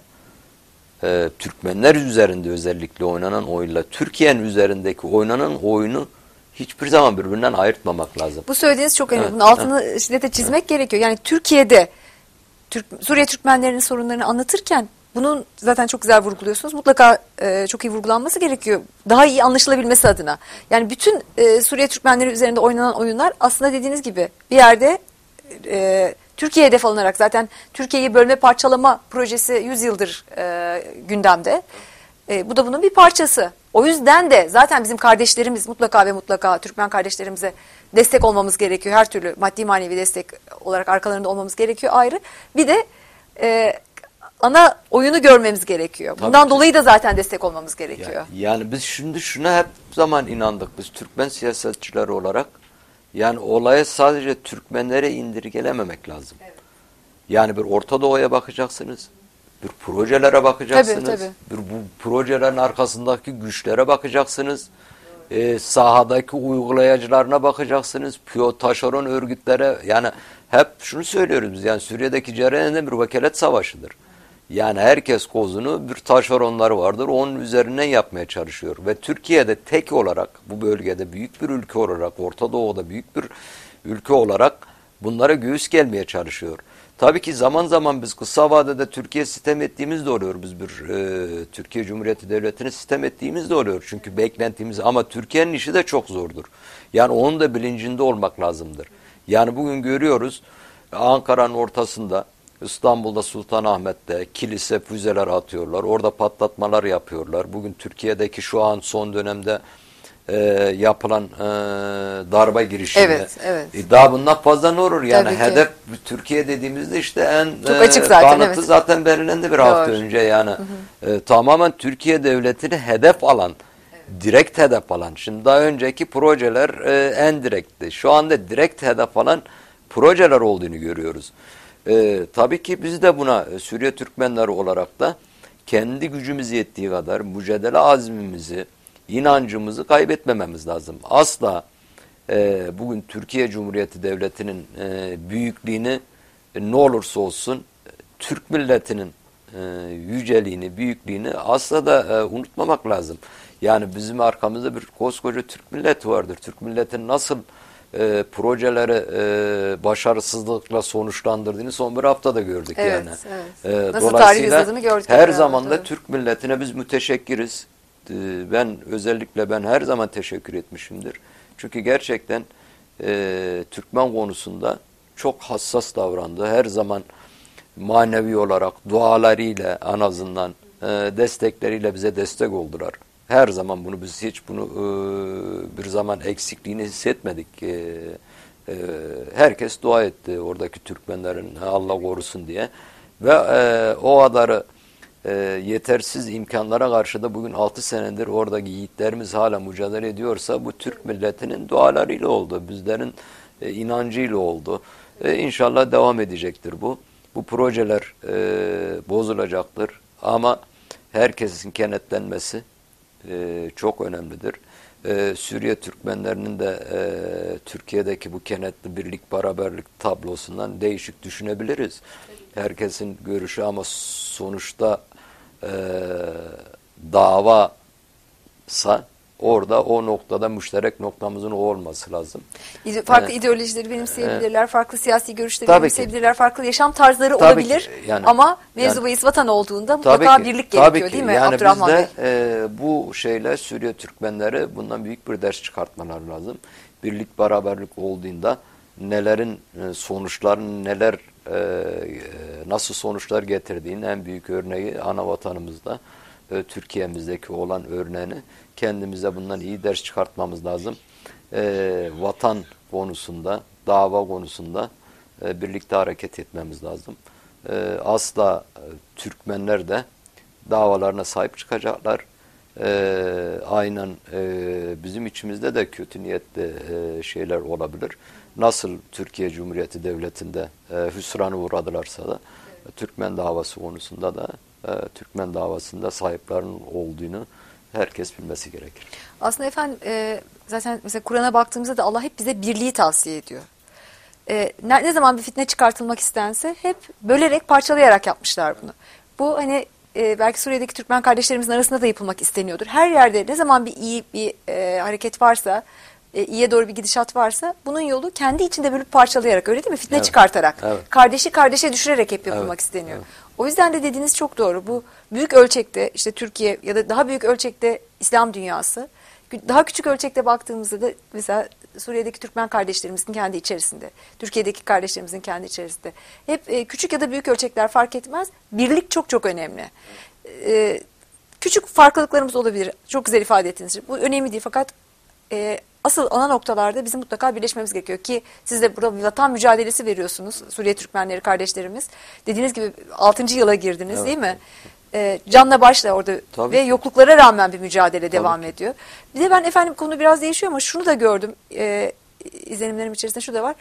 e, Türkmenler üzerinde özellikle oynanan oyunla Türkiye'nin üzerindeki oynanan oyunu hiçbir zaman birbirinden ayırtmamak lazım. Bu söylediğiniz çok önemli. Evet, Bunun altını şiddete çizmek evet. gerekiyor. Yani Türkiye'de Türk, Suriye Türkmenlerinin sorunlarını anlatırken bunun zaten çok güzel vurguluyorsunuz. Mutlaka e, çok iyi vurgulanması gerekiyor. Daha iyi anlaşılabilmesi adına. Yani bütün e, Suriye Türkmenleri üzerinde oynanan oyunlar aslında dediğiniz gibi bir yerde e, Türkiye hedef alınarak, zaten Türkiye'yi bölme parçalama projesi yüz yıldır e, gündemde. E, bu da bunun bir parçası. O yüzden de zaten bizim kardeşlerimiz mutlaka ve mutlaka Türkmen kardeşlerimize destek olmamız gerekiyor. Her türlü maddi manevi destek olarak arkalarında olmamız gerekiyor ayrı. Bir de e, ana oyunu görmemiz gerekiyor. Bundan Tabii dolayı da zaten destek olmamız gerekiyor. Yani, yani biz şimdi şuna hep zaman inandık biz Türkmen siyasetçileri olarak. Yani olaya sadece Türkmenlere indirgelememek lazım. Evet. Yani bir Orta Doğu'ya bakacaksınız. Bir projelere bakacaksınız. Tabii, tabii. Bir bu projelerin arkasındaki güçlere bakacaksınız. Ee, sahadaki uygulayıcılarına bakacaksınız. Piyo taşeron örgütlere, yani hep şunu söylüyoruz biz. Yani Suriye'deki cereyan bir vekalet savaşıdır. Yani herkes kozunu bir taşeronları vardır. Onun üzerinden yapmaya çalışıyor. Ve Türkiye'de tek olarak bu bölgede büyük bir ülke olarak, Orta Doğu'da büyük bir ülke olarak bunlara göğüs gelmeye çalışıyor. Tabii ki zaman zaman biz kısa vadede Türkiye sitem ettiğimiz de oluyor. Biz bir e, Türkiye Cumhuriyeti Devleti'ne sitem ettiğimiz de oluyor. Çünkü beklentimiz, ama Türkiye'nin işi de çok zordur. Yani onun da bilincinde olmak lazımdır. Yani bugün görüyoruz Ankara'nın ortasında, İstanbul'da Sultanahmet'te kilise füzeler atıyorlar. Orada patlatmalar yapıyorlar. Bugün Türkiye'deki şu an son dönemde e, yapılan e, darbe girişiminde. Evet, evet. E, daha bundan fazla ne olur? Yani Tabii hedef ki. Türkiye dediğimizde işte en Çok e, açık zaten, kanıtı evet. zaten belirlendi bir hafta Doğru. önce yani. Hı hı. E, tamamen Türkiye devletini hedef alan, evet. direkt hedef alan. Şimdi daha önceki projeler e, en direktti. Şu anda direkt hedef alan projeler olduğunu görüyoruz. Ee, tabii ki biz de buna e, Suriye Türkmenleri olarak da kendi gücümüz yettiği kadar mücadele azmimizi, inancımızı kaybetmememiz lazım. Asla e, bugün Türkiye Cumhuriyeti Devleti'nin e, büyüklüğünü e, ne olursa olsun e, Türk milletinin e, yüceliğini, büyüklüğünü asla da e, unutmamak lazım. Yani bizim arkamızda bir koskoca Türk milleti vardır. Türk milletinin nasıl E, projeleri e, başarısızlıkla sonuçlandırdığını son bir haftada gördük evet, yani. Evet. E, Nasıl tarih dolayısıyla yazıldığını gördük. her yani, zaman da evet. Türk milletine biz müteşekkiriz. E, ben özellikle ben her zaman teşekkür etmişimdir. Çünkü gerçekten e, Türkmen konusunda çok hassas davrandı. Her zaman manevi olarak dualarıyla en azından e, destekleriyle bize destek oldular. Her zaman bunu biz hiç bunu e, bir zaman eksikliğini hissetmedik. E, e, herkes dua etti oradaki Türkmenlerin Allah korusun diye. Ve e, o kadarı e, yetersiz imkanlara karşı da bugün altı senedir oradaki yiğitlerimiz hala mücadele ediyorsa bu Türk milletinin dualarıyla oldu. Bizlerin e, inancıyla oldu. E, İnşallah devam edecektir bu. Bu projeler e, bozulacaktır. Ama herkesin kenetlenmesi Ee, çok önemlidir. Ee, Suriye Türkmenlerinin de e, Türkiye'deki bu kenetli birlik beraberlik tablosundan değişik düşünebiliriz. Herkesin görüşü, ama sonuçta e, dava sa orada o noktada müşterek noktamızın o olması lazım. Farklı Evet. ideolojileri benimseyebilirler, evet. farklı siyasi görüşleri Tabii benimseyebilirler, ki. farklı yaşam tarzları tabii olabilir. Ki, yani, ama mevzu yani, bahis vatan olduğunda mutlaka ki, birlik gerekiyor ki. değil mi yani Abdurrahman Bey? Bey? E, bu şeyler Suriye Türkmenleri bundan büyük bir ders çıkartmaları lazım. Birlik beraberlik olduğunda nelerin sonuçların neler e, nasıl sonuçlar getirdiğinin en büyük örneği ana vatanımızda e, Türkiye'mizdeki olan örneğini kendimize bundan iyi ders çıkartmamız lazım. E, vatan konusunda, dava konusunda e, birlikte hareket etmemiz lazım. E, asla e, Türkmenler de davalarına sahip çıkacaklar. E, aynen e, bizim içimizde de kötü niyetli e, şeyler olabilir. Nasıl Türkiye Cumhuriyeti Devleti'nde e, hüsranı uğradılarsa da evet. Türkmen davası konusunda da e, Türkmen davasında sahiplerinin olduğunu herkes bilmesi gerekir. Aslında efendim e, zaten mesela Kur'an'a baktığımızda da Allah hep bize birliği tavsiye ediyor. E, ne, ne zaman bir fitne çıkartılmak istense hep bölerek, parçalayarak yapmışlar bunu. Bu hani e, belki Suriye'deki Türkmen kardeşlerimizin arasında da yapılmak isteniyordur. Her yerde ne zaman bir iyi bir e, hareket varsa, e, iyiye doğru bir gidişat varsa bunun yolu kendi içinde bölüp parçalayarak, öyle değil mi? Fitne evet. çıkartarak, evet. kardeşi kardeşe düşürerek hep yapılmak evet. isteniyor. Evet. O yüzden de dediğiniz çok doğru. Bu büyük ölçekte işte Türkiye ya da daha büyük ölçekte İslam dünyası, daha küçük ölçekte baktığımızda da mesela Suriye'deki Türkmen kardeşlerimizin kendi içerisinde, Türkiye'deki kardeşlerimizin kendi içerisinde. Hep e, küçük ya da büyük ölçekler fark etmez. Birlik çok çok önemli. E, küçük farklılıklarımız olabilir. Çok güzel ifade ettiniz. Bu önemli değil fakat e, asıl ana noktalarda bizim mutlaka birleşmemiz gerekiyor ki siz de burada bir vatan mücadelesi veriyorsunuz. Suriye Türkmenleri kardeşlerimiz. Dediğiniz gibi altıncı yıla girdiniz evet. değil mi? E, canla başla orada Tabii. ve yokluklara rağmen bir mücadele Tabii devam ki. ediyor. Bir de ben efendim konu biraz değişiyor ama şunu da gördüm. E, izlenimlerim içerisinde şu da var.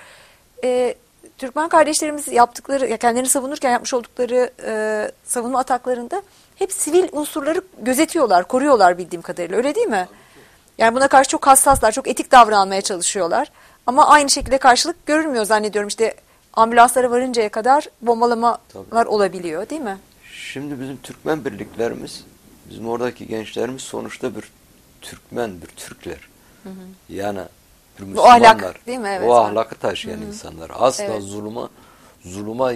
E, Türkmen kardeşlerimiz yaptıkları, ya kendilerini savunurken yapmış oldukları e, savunma ataklarında hep sivil unsurları gözetiyorlar, koruyorlar bildiğim kadarıyla. Öyle değil mi? Yani buna karşı çok hassaslar, çok etik davranmaya çalışıyorlar. Ama aynı şekilde karşılık görülmüyor zannediyorum. İşte ambulanslara varıncaya kadar bombalamalar Tabii. olabiliyor değil mi? Şimdi bizim Türkmen birliklerimiz, bizim oradaki gençlerimiz sonuçta bir Türkmen, bir Türkler. Hı hı. Yani bir Müslümanlar. O ahlak değil mi? Evet, o ahlakı taşıyan hı hı. insanlar. Asla evet. zuluma, zuluma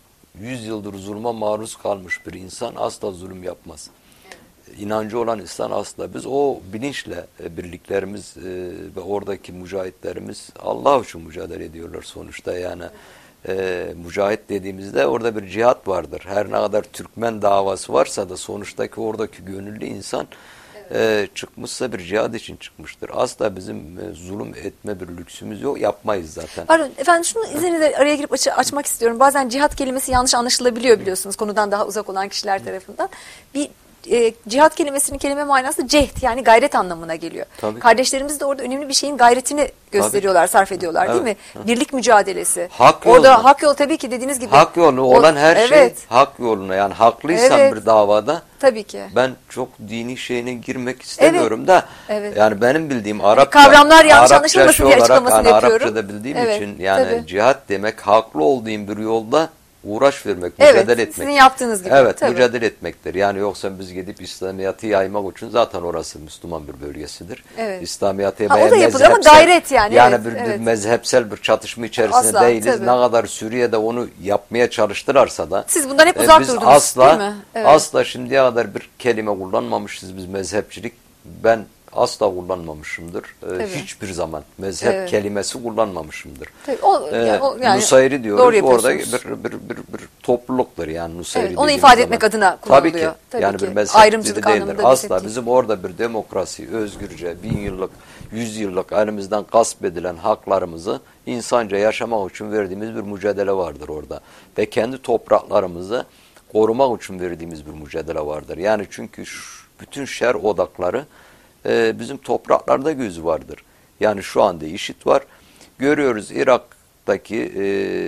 yüz yıldır zuluma maruz kalmış bir insan asla zulüm yapmaz. Evet. İnancı olan insan asla. Biz o bilinçle birliklerimiz e, ve oradaki mücahitlerimiz Allah için mücadele ediyorlar sonuçta yani. Evet. E, mücahit dediğimizde orada bir cihat vardır. Her ne kadar Türkmen davası varsa da sonuçtaki oradaki gönüllü insan evet. e, çıkmışsa bir cihat için çıkmıştır. Asla bizim e, zulüm etme bir lüksümüz yok. Yapmayız zaten. Pardon efendim şunu izninizle araya girip aç açmak istiyorum. Bazen cihat kelimesi yanlış anlaşılabiliyor biliyorsunuz konudan daha uzak olan kişiler tarafından. Bir E, cihat kelimesinin kelime manası cehd yani gayret anlamına geliyor. Tabii. Kardeşlerimiz de orada önemli bir şeyin gayretini gösteriyorlar, tabii. sarf ediyorlar evet. değil mi? Birlik mücadelesi. Hak orada yoluna. hak yol tabii ki dediğiniz gibi. Hak yolu olan her o, evet. şey hak yoluna yani haklıysan evet. bir davada. Tabii ki. Ben çok dini şeyine girmek istemiyorum evet. da evet. yani benim bildiğim Arapça kavramlar yanlış anlaşılmasın diye açıklamasını yani yapıyorum. Arapçada bildiğim evet. için yani tabii. cihat demek haklı olduğum bir yolda uğraş vermek, evet, mücadele etmek. Sizin yaptığınız gibi. Evet, tabii. mücadele etmektir. Yani yoksa biz gidip İslamiyet'i yaymak için zaten orası Müslüman bir bölgesidir. Evet. İslamiyet'e ha, o da yapılır ama gayret yani. Yani evet, bir, evet. bir mezhepsel bir çatışma içerisinde asla, değiliz. Tabii. Ne kadar Suriye'de onu yapmaya çalıştılarsa da. Siz bundan hep uzak e, durdunuz asla, değil mi? Evet. Asla şimdiye kadar bir kelime kullanmamışız biz mezhepçilik. Ben asla kullanmamışımdır. Ee, hiçbir zaman mezhep evet. kelimesi kullanmamışımdır. O, ee, yani, o, yani, Nusayri diyoruz. Orada bir, bir, bir, bir, bir topluluktur yani Nusayri. Evet, onu ifade zaman. etmek adına kullanılıyor. Tabii ki. Tabii yani ki. bir mezhep ayrımcılık değildir. Asla bizim orada bir demokrasi, özgürce, bin yıllık, yüz yıllık elimizden gasp edilen haklarımızı insanca yaşamak için verdiğimiz bir mücadele vardır orada. Ve kendi topraklarımızı korumak için verdiğimiz bir mücadele vardır. Yani çünkü şu, bütün şer odakları e, bizim topraklarda gözü vardır. Yani şu anda IŞİD var. Görüyoruz Irak'taki e,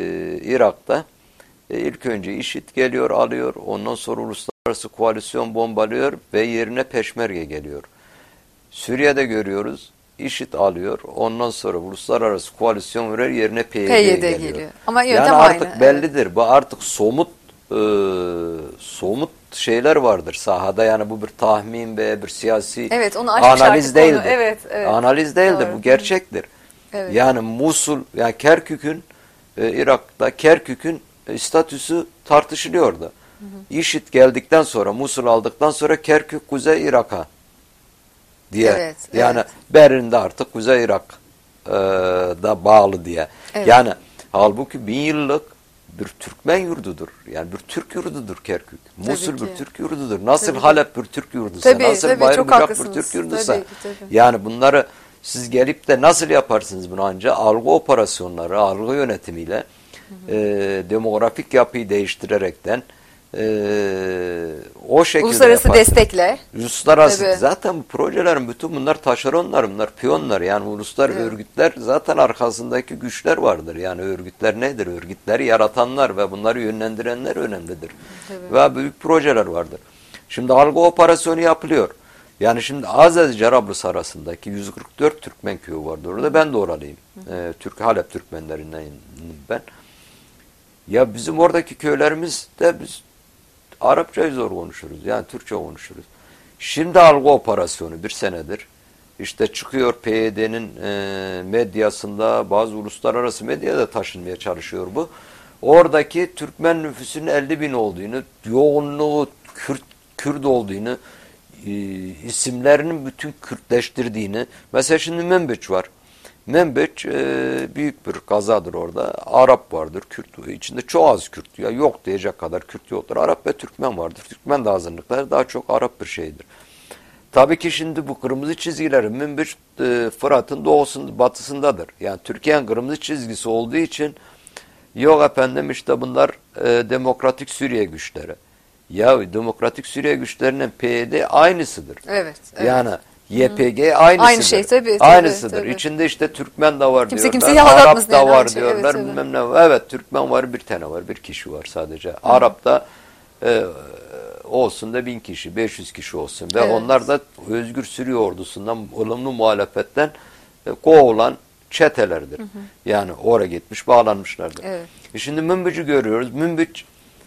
Irak'ta e, ilk önce IŞİD geliyor, alıyor. Ondan sonra uluslararası koalisyon bombalıyor ve yerine Peşmerge geliyor. Suriye'de görüyoruz. IŞİD alıyor. Ondan sonra uluslararası koalisyon verir yerine P Y D, P Y D geliyor. geliyor. Ama yani artık aynı. bellidir. Evet. Bu artık somut e, somut şeyler vardır sahada. Yani bu bir tahmin ve bir siyasi evet, onu analiz değildir. Onu. Evet, evet. Analiz değildir. Doğru. Bu gerçektir. Evet. Yani Musul, yani Kerkük'ün e, Irak'ta Kerkük'ün e, statüsü tartışılıyordu. Hı hı. İŞİD geldikten sonra, Musul aldıktan sonra Kerkük Kuzey Irak'a diye. Evet, yani evet. Berlin'de artık Kuzey Irak e, da bağlı diye. Evet. Yani halbuki bin yıllık bir Türkmen yurdudur. Yani bir Türk yurdudur Kerkük. Musul bir Türk yurdudur. Nasıl tabii Halep bir Türk yurdusa, tabii, nasıl tabii, Bayram Bucak bir Türk yurdusa. Tabii, tabii. Yani bunları siz gelip de nasıl yaparsınız bunu ancak algı operasyonları, algı yönetimiyle hı hı. E, demografik yapıyı değiştirerekten e, o şekilde uluslararası yaparsınız. destekle. Uluslararası Tabii. zaten bu projelerin bütün bunlar taşeronlar, bunlar piyonlar. Yani uluslar evet. örgütler zaten arkasındaki güçler vardır. Yani örgütler nedir? Örgütleri yaratanlar ve bunları yönlendirenler önemlidir. Tabii. Ve büyük projeler vardır. Şimdi algı operasyonu yapılıyor. Yani şimdi Azez Cerablus arasındaki yüz kırk dört Türkmen köyü vardı orada. Ben de oralıyım. Ee, Türk Halep Türkmenlerindenim ben. Ya bizim oradaki köylerimiz de biz Arapçayı zor konuşuruz. Yani Türkçe konuşuruz. Şimdi algı operasyonu bir senedir. İşte çıkıyor P Y D'nin e, medyasında, bazı uluslararası medyada taşınmaya çalışıyor bu. Oradaki Türkmen nüfusunun elli bin olduğunu, yoğunluğu Kürt, Kürt olduğunu, e, isimlerinin bütün Kürtleştirdiğini. Mesela şimdi Membeç var. Membeç e, büyük bir kazadır orada. Arap vardır, Kürt. İçinde çok az Kürt. Ya yok diyecek kadar Kürt yoktur. Arap ve Türkmen vardır. Türkmen de azınlıkları daha çok Arap bir şeydir. Tabii ki şimdi bu kırmızı çizgileri Membeç e, Fırat'ın doğusunda, batısındadır. Yani Türkiye'nin kırmızı çizgisi olduğu için yok efendim işte bunlar e, Demokratik Suriye güçleri. Ya Demokratik Suriye güçlerinin P Y D aynısıdır. Evet. evet. Yani Y P G aynısıdır. Aynı şey tabii. tabii aynısıdır. Tabii. İçinde işte Türkmen de var Kimse diyorlar. Arap da var şey. diyorlar. Evet, bilmem ne. Evet Türkmen var bir tane var. Bir kişi var sadece. Hı. Arap da e, olsun da bin kişi, beş yüz kişi olsun. Ve evet. onlar da Özgür Suriye ordusundan, olumlu muhalefetten e, kovulan çetelerdir. Hı hı. Yani oraya gitmiş, bağlanmışlardır. Evet. E şimdi Münbiç'i görüyoruz. Münbiç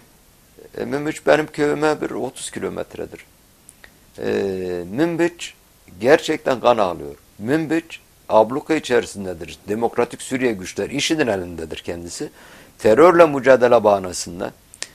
e, Münbiç benim köyüme bir otuz kilometredir. E, Münbiç gerçekten kan ağlıyor. Münbiç abluka içerisindedir. Demokratik Suriye güçler IŞİD'in elindedir kendisi. Terörle mücadele bahanasında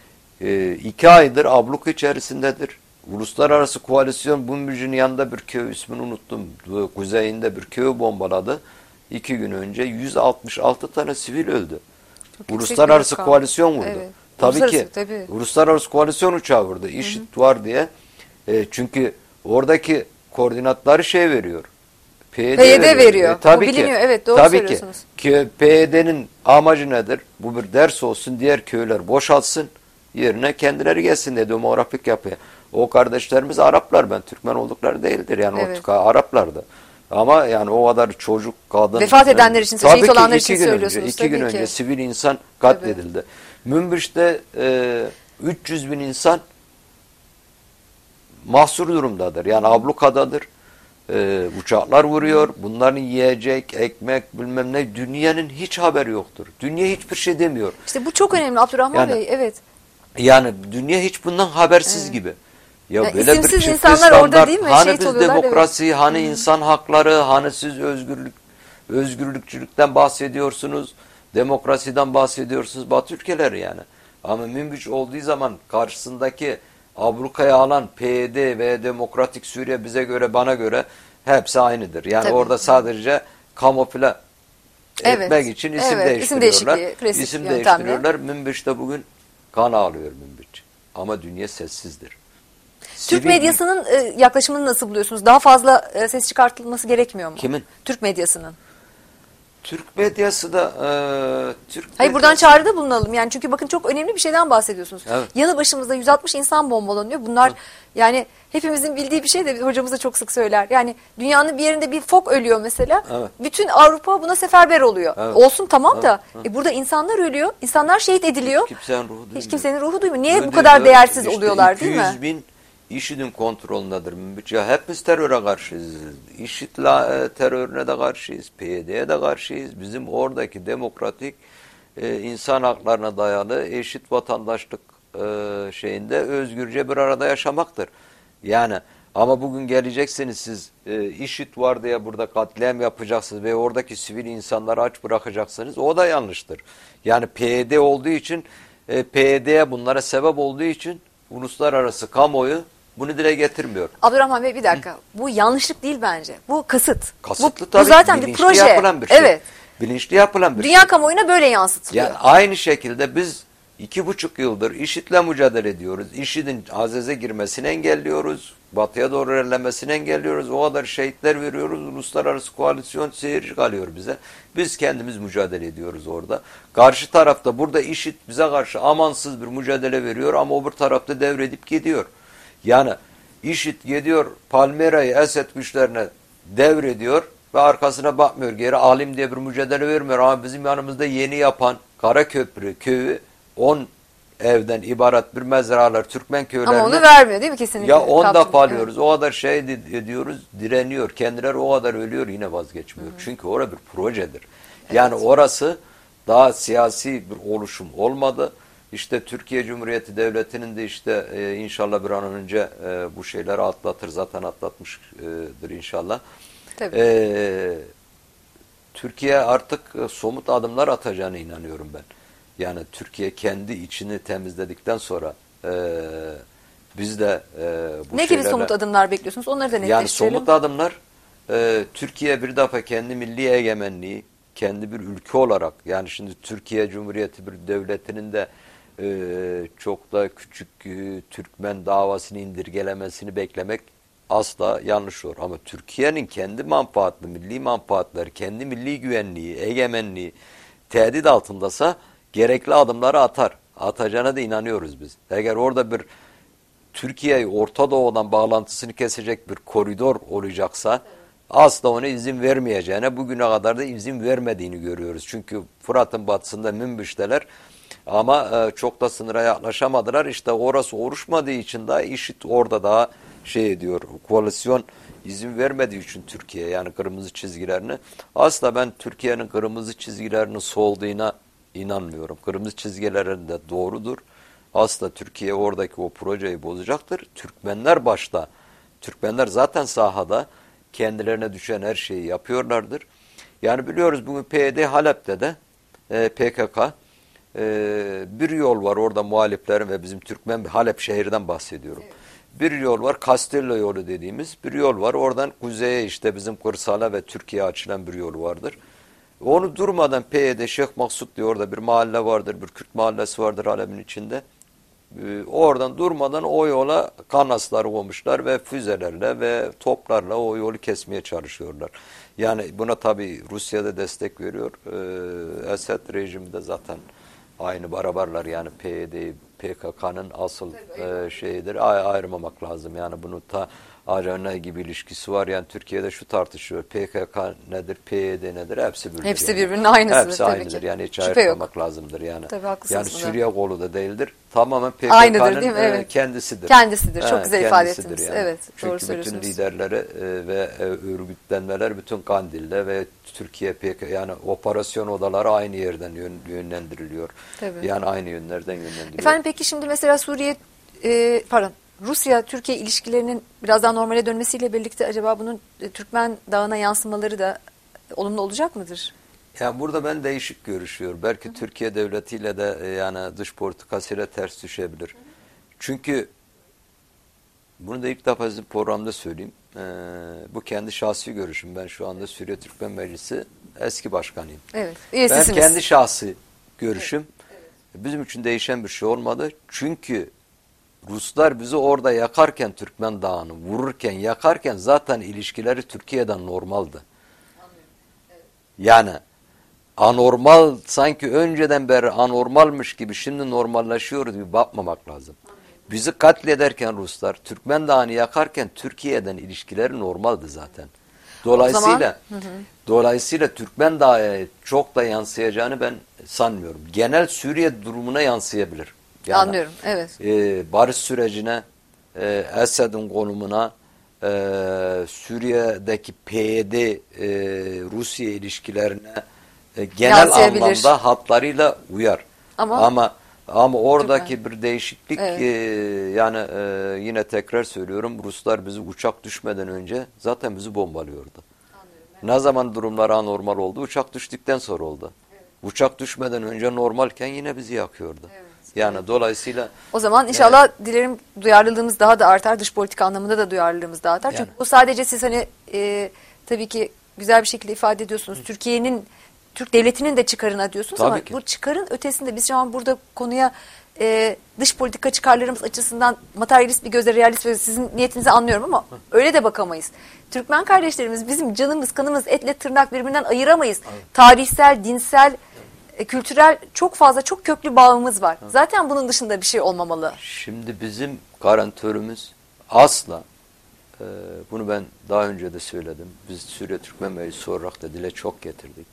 e, iki aydır abluka içerisindedir. Uluslararası koalisyon Münbiç'in yanında bir köy, ismini unuttum. Kuzeyinde bir köyü bombaladı. İki gün önce yüz altmış altı tane sivil öldü. Çok uluslararası koalisyon vurdu. Evet. Tabii ki tabii. Uluslararası koalisyon uçağı vurdu. IŞİD var diye. E, çünkü oradaki koordinatları şey veriyor. P Y D, P Y D veriyor. veriyor. E, tabii Bu biliniyor. Ki, evet doğru tabii söylüyorsunuz. Ki P Y D'nin amacı nedir? Bu bir ders olsun. Diğer köyler boşalsın. Yerine kendileri gelsin diye demografik yapıya. O kardeşlerimiz Araplar. Ben Türkmen oldukları değildir. Yani evet. o Araplardı. Ama yani o kadar çocuk, kadın. Vefat edenler için, şehit olanlar için söylüyorsunuz. Önce, iki gün önce sivil insan katledildi. Münbiç'te e, üç yüz bin insan mahsur durumdadır. Yani ablukadadır. Ee, uçaklar vuruyor. Bunların yiyecek, ekmek bilmem ne. Dünyanın hiç haberi yoktur. Dünya hiçbir şey demiyor. İşte bu çok önemli Abdurrahman yani, Bey. Evet. Yani dünya hiç bundan habersiz evet. gibi. Ya yani böyle isimsiz bir insanlar standart, orada değil mi? Hani Şehit biz oluyorlar, demokrasi, evet. hani Hı. insan hakları, hani siz özgürlük, özgürlükçülükten bahsediyorsunuz, demokrasiden bahsediyorsunuz. Batı ülkeleri yani. Ama Münbiç olduğu zaman karşısındaki ablukaya alan P Y D ve Demokratik Suriye bize göre, bana göre hepsi aynıdır. Yani Tabii. orada sadece kamufle evet. etmek için isim evet. değiştiriyorlar. İsim, isim değiştiriyorlar. Münbiç'te bugün kan ağlıyor Münbiç. Ama dünya sessizdir. Türk Sivil medyasının e, yaklaşımını nasıl buluyorsunuz? Daha fazla e, ses çıkartılması gerekmiyor mu? Kimin? Türk medyasının. Türk medyası da e, Türk Hayır medyası... buradan çağrıda bulunalım. Yani çünkü bakın çok önemli bir şeyden bahsediyorsunuz. Evet. Yanı başımızda yüz altmış insan bombalanıyor. Bunlar evet. yani hepimizin bildiği bir şey de hocamız da çok sık söyler. Yani dünyanın bir yerinde bir fok ölüyor mesela. Evet. Bütün Avrupa buna seferber oluyor. Evet. Olsun tamam evet. da evet. E, burada insanlar ölüyor. İnsanlar şehit ediliyor. Hiç kimsenin ruhu duymuyor. Hiç kimsenin ruhu duymuyor. Niye bu kadar değersiz işte oluyorlar değil mi? iki yüz bin IŞİD'in kontrolündedir. Ya hepimiz teröre karşıyız. IŞİD e, terörüne de karşıyız. P Y D'ye de karşıyız. Bizim oradaki demokratik e, insan haklarına dayalı eşit vatandaşlık e, şeyinde özgürce bir arada yaşamaktır. Yani ama bugün geleceksiniz siz e, IŞİD var diye burada katliam yapacaksınız ve oradaki sivil insanları aç bırakacaksınız. O da yanlıştır. Yani P Y D olduğu için e, P Y D'ye bunlara sebep olduğu için uluslararası kamuoyu bunu dile getirmiyor. Abdurrahman Bey bir dakika. Hı. Bu yanlışlık değil bence. Bu kasıt. Kasıtlı bu, tabii. Bu zaten bir proje. Yapılan bir şey. Evet. Bilinçli yapılan bir Dünya şey. kamuoyuna böyle yansıtılıyor. Yani aynı şekilde biz iki buçuk yıldır IŞİD'le mücadele ediyoruz. IŞİD'in Azez'e girmesini engelliyoruz. Batıya doğru ilerlemesini engelliyoruz. O kadar şehitler veriyoruz. Uluslararası koalisyon seyirci kalıyor bize. Biz kendimiz mücadele ediyoruz orada. Karşı tarafta burada IŞİD bize karşı amansız bir mücadele veriyor ama öbür tarafta devredip gidiyor. Yani IŞİD gidiyor Palmyra'yı Esed güçlerine devrediyor ve arkasına bakmıyor. Geri alim diye bir mücadele vermiyor. Ama bizim yanımızda yeni yapan Karaköprü köyü on evden ibaret bir mezralar Türkmen köylerine. Ama onu vermiyor değil mi kesinlikle? Ya on defa alıyoruz. Evet. O kadar şey ediyoruz, direniyor. Kendileri o kadar ölüyor yine vazgeçmiyor. Hı hı. Çünkü orası bir projedir. Evet. Yani orası daha siyasi bir oluşum olmadı. İşte Türkiye Cumhuriyeti Devleti'nin de işte e, inşallah bir an önce e, bu şeyleri atlatır. Zaten atlatmıştır inşallah. Tabii. E, Türkiye artık somut adımlar atacağına inanıyorum ben. Yani Türkiye kendi içini temizledikten sonra e, biz de e, bu ne gibi somut adımlar bekliyorsunuz? Onları da netleştirelim. Yani somut adımlar e, Türkiye bir defa kendi milli egemenliği, kendi bir ülke olarak yani şimdi Türkiye Cumhuriyeti bir devletinin de e, çok da küçük e, Türkmen davasını indirgelemesini beklemek asla yanlış olur. Ama Türkiye'nin kendi manfaatlı, milli manfaatları, kendi milli güvenliği, egemenliği tehdit altındasa gerekli adımları atar. Atacağına da inanıyoruz biz. Eğer orada bir Türkiye'yi Orta Doğu'dan bağlantısını kesecek bir koridor olacaksa asla ona izin vermeyeceğine bugüne kadar da izin vermediğini görüyoruz. Çünkü Fırat'ın batısında Münbiş'teler ama e, çok da sınıra yaklaşamadılar. İşte orası oluşmadığı için de IŞİD orada daha şey ediyor. Koalisyon izin vermediği için Türkiye yani kırmızı çizgilerini asla ben Türkiye'nin kırmızı çizgilerinin solduğuna inanmıyorum. Kırmızı çizgilerin de doğrudur. Asla Türkiye oradaki o projeyi bozacaktır. Türkmenler başta. Türkmenler zaten sahada kendilerine düşen her şeyi yapıyorlardır. Yani biliyoruz bugün P Y D Halep'te de e, P K K e, bir yol var orada muhaliflerin ve bizim Türkmen Halep şehirden bahsediyorum. Evet. Bir yol var Castello yolu dediğimiz bir yol var. Oradan kuzeye işte bizim kırsala ve Türkiye'ye açılan bir yol vardır. Onu durmadan P Y D Şeyh Maksut diye orada bir mahalle vardır. Bir Kürt mahallesi vardır Halep'in içinde. Ee, oradan durmadan o yola kanaslar koymuşlar ve füzelerle ve toplarla o yolu kesmeye çalışıyorlar. Yani buna tabi Rusya'da destek veriyor. Ee, Esed rejimi de zaten aynı barabarlar yani P Y D, P K K'nın asıl e, şeyidir. Ay ayırmamak lazım. Yani bunu ta Arena gibi ilişkisi var. Yani Türkiye'de şu tartışıyor. P K K nedir? P Y D nedir? Hepsi birbirine. Hepsi birbirinin aynısıdır. Hepsi tabii aynıdır. Ki. Yani hiç Şüphe ayırmamak yok. lazımdır yani. Tabii yani buna. Suriye kolu da değildir. Tamamen P K Aynıdır, değil K'nın mi? Evet. kendisidir. Kendisidir. Çok He, güzel ifade ettiniz. Yani. Evet. Doğru Çünkü bütün söylüyorsunuz. liderleri e, ve e, örgütlenmeler bütün Kandil'de ve Türkiye P K K yani operasyon odaları aynı yerden yön, yönlendiriliyor. Tabii. Yani aynı yönlerden yönlendiriliyor. Efendim peki şimdi mesela Suriye e, pardon Rusya-Türkiye ilişkilerinin biraz daha normale dönmesiyle birlikte acaba bunun e, Türkmen Dağı'na yansımaları da e, olumlu olacak mıdır? Yani burada ben değişik görüşüyorum. Belki Hı. Türkiye devletiyle de e, yani dış politikasıyla ters düşebilir. Hı. Çünkü bunu da ilk defa sizin programda söyleyeyim. Ee, bu kendi şahsi görüşüm. Ben şu anda Suriye Türkmen Meclisi eski başkanıyım. Evet. Ben kendi şahsi görüşüm. Evet. Evet. Bizim için değişen bir şey olmadı. Çünkü Ruslar bizi orada yakarken Türkmen Dağı'nı vururken yakarken zaten ilişkileri Türkiye'den normaldi. Evet. Yani anormal sanki önceden beri anormalmış gibi şimdi normalleşiyoruz gibi bakmamak lazım. Bizi katlederken Ruslar Türkmen Dağı'nı yakarken Türkiye'den ilişkileri normaldi zaten. Dolayısıyla zaman, hı hı. dolayısıyla Türkmen Dağı'ya çok da yansıyacağını ben sanmıyorum. Genel Suriye durumuna yansıyabilir. Yani, Anlıyorum, evet. E, barış sürecine, e, Esed'in konumuna, e, Suriye'deki P Y D, e, Rusya ilişkilerine e, genel anlamda hatlarıyla uyar. Ama, Ama Ama oradaki bir değişiklik Evet. e, yani e, yine tekrar söylüyorum, Ruslar bizi uçak düşmeden önce zaten bizi bombalıyordu. Ne zaman durumlar anormal oldu? Uçak düştükten sonra oldu. Evet. Uçak düşmeden önce normalken yine bizi yakıyordu. Evet. Yani evet. Dolayısıyla o zaman inşallah evet. dilerim duyarlılığımız daha da artar. Dış politika anlamında da duyarlılığımız daha artar. Yani. Çünkü bu sadece siz hani e, tabii ki güzel bir şekilde ifade ediyorsunuz. Türkiye'nin, Türk devletinin de çıkarına diyorsunuz tabii ama ki. Bu çıkarın ötesinde biz şu an burada konuya e, dış politika çıkarlarımız açısından materyalist bir gözle, realist ve sizin niyetinizi anlıyorum ama Hı. öyle de bakamayız. Türkmen kardeşlerimiz bizim canımız, kanımız, etle tırnak birbirinden ayıramayız. Evet. Tarihsel, dinsel, e, kültürel çok fazla, çok köklü bağımız var. Evet. Zaten bunun dışında bir şey olmamalı. Şimdi bizim garantörümüz asla, e, bunu ben daha önce de söyledim. Biz Suriye Türkmen Meclisi olarak da dile çok getirdik.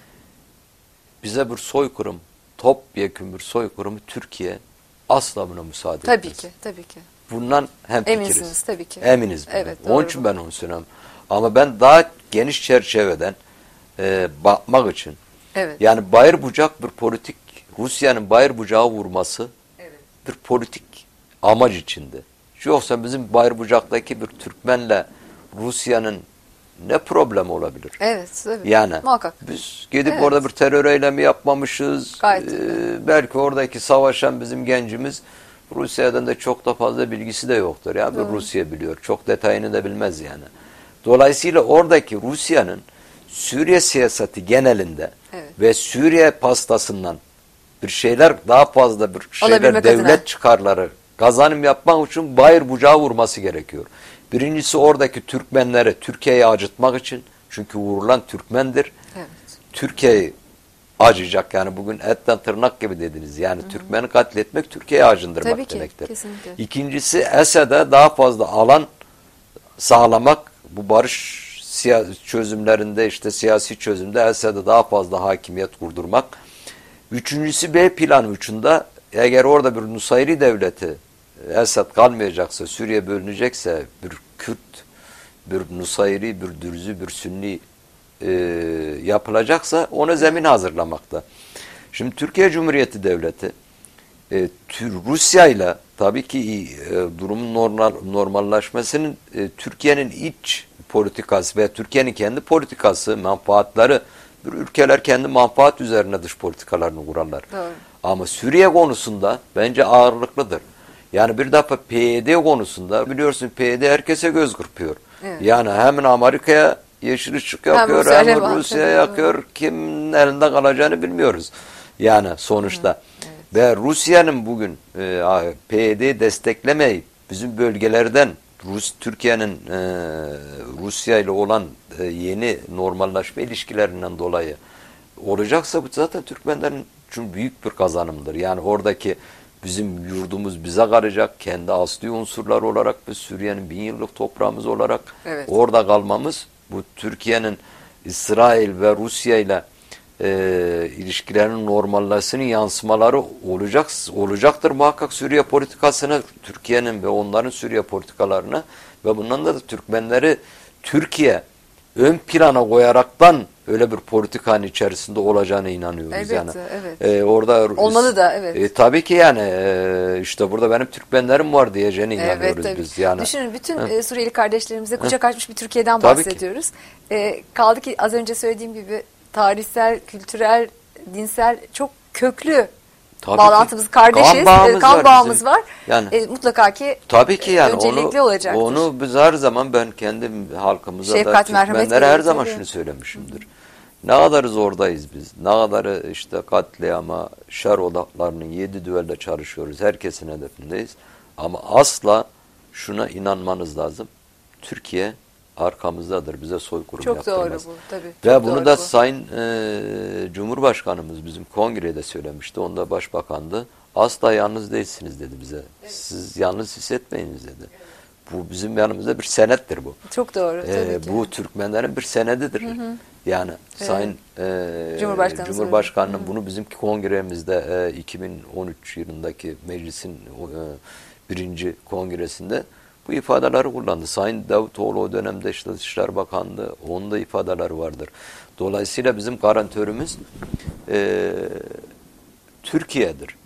Bize bir soykırım, topyekun bir soykırımı Türkiye asla buna müsaade etmez. Tabii ki, tabii ki. Bundan hemfikiriz. Eminsiniz tabii ki. Eminiz bundan. Evet, onun için ben onu söylüyorum. Ama ben daha geniş çerçeveden e, bakmak için evet. yani bayır bucak bir politik, Rusya'nın bayır bucağı vurması evet. bir politik amaç içinde. Yoksa bizim bayır bucaktaki bir Türkmenle Rusya'nın ne problem olabilir? Evet, evet. Yani muhakkak. Biz gidip evet. orada bir terör eylemi yapmamışız. Gayet ee, belki oradaki savaşan bizim gencimiz Rusya'dan da çok da fazla bilgisi de yoktur. Yani bir Rusya biliyor. Çok detayını da bilmez yani. Dolayısıyla oradaki Rusya'nın Suriye siyaseti genelinde evet. ve Suriye pastasından bir şeyler daha fazla bir şeyler Alabilmek devlet adına. çıkarları kazanım yapmak için bayır bucağı vurması gerekiyor. Birincisi oradaki Türkmenlere Türkiye'yi acıtmak için. Çünkü vurulan Türkmendir. Evet. Türkiye'yi acıyacak. Yani bugün etten tırnak gibi dediniz. Yani Hı -hı. Türkmeni katletmek Türkiye'yi acındırmak Tabii ki, demektir. Kesinlikle. İkincisi Esed'e daha fazla alan sağlamak. Bu barış çözümlerinde işte siyasi çözümde Esed'e daha fazla hakimiyet kurdurmak. Üçüncüsü B planı uçunda eğer orada bir Nusayri devleti Esed kalmayacaksa, Suriye bölünecekse bir Kürt, bir Nusayri, bir Dürzi, bir Sünni e, yapılacaksa ona zemin hazırlamakta. Şimdi Türkiye Cumhuriyeti Devleti e, Rusya ile tabii ki e, durumun normal, normalleşmesinin e, Türkiye'nin iç politikası veya Türkiye'nin kendi politikası, menfaatleri, bir ülkeler kendi manfaat üzerine dış politikalarını kurarlar. Doğru. Ama Suriye konusunda bence ağırlıklıdır. Yani bir defa P Y D konusunda biliyorsun P Y D herkese göz kırpıyor. Evet. Yani hemen Amerika'ya yeşil ışık yakıyor hem, hem Rusya'ya yakıyor. Kimin elinde kalacağını bilmiyoruz. Yani sonuçta. Hı, evet. Ve Rusya'nın bugün e, P Y D'yi desteklemeyip bizim bölgelerden Rus Türkiye'nin e, Rusya ile olan e, yeni normalleşme ilişkilerinden dolayı olacaksa bu zaten Türkmenlerin için büyük bir kazanımdır. Yani oradaki bizim yurdumuz bize kalacak. Kendi asli unsurlar olarak biz Suriye'nin bin yıllık toprağımız olarak evet. orada kalmamız bu Türkiye'nin İsrail ve Rusya ile e, ilişkilerinin normalleşmesinin yansımaları olacak, olacaktır muhakkak Suriye politikasına, Türkiye'nin ve onların Suriye politikalarına ve bundan da, da Türkmenleri Türkiye ön plana koyaraktan öyle bir politikanın içerisinde olacağına inanıyoruz. Evet, yani. Evet. Ee, orada olmalı da evet. E, tabii ki yani e, işte burada benim Türkmenlerim var diyeceğine inanıyoruz evet, biz. Yani. Düşünün bütün e, Suriyeli kardeşlerimize kucak açmış bir Türkiye'den tabii bahsediyoruz. E, kaldı ki az önce söylediğim gibi tarihsel, kültürel, dinsel çok köklü tabii bağlantımız, ki. kardeşiz, kan bağımız kan var. Bağımız var. Yani, e, mutlaka ki tabii ki yani öncelikli onu, olacaktır. Onu biz her zaman ben kendi halkımıza Şefkat, da Türkmenlere her zaman şunu söylemişimdir. Hı. Ne kadar zordayız biz. Ne kadar işte katliama, şer odaklarının yedi düvelde çalışıyoruz. Herkesin hedefindeyiz. Ama asla şuna inanmanız lazım. Türkiye arkamızdadır. Bize soykırım çok yaptırmaz. Doğru bu, tabii. Ve çok bunu da bu. Sayın e, Cumhurbaşkanımız bizim kongrede söylemişti. Onda başbakandı. Asla yalnız değilsiniz dedi bize. Evet. Siz yalnız hissetmeyiniz dedi. Evet. Bu bizim yanımızda bir senettir bu. Çok doğru. Ee, bu Türkmenlerin bir senedidir. Hı hı. Yani evet. Sayın e, Cumhurbaşkanı Cumhurbaşkanı'nın bunu bizim kongremizde e, iki bin on üç yılındaki meclisin e, birinci kongresinde bu ifadeleri kullandı. Sayın Davutoğlu o dönemde işte Dışişleri Bakanlığı, onun da ifadeleri vardır. Dolayısıyla bizim garantörümüz e, Türkiye'dir.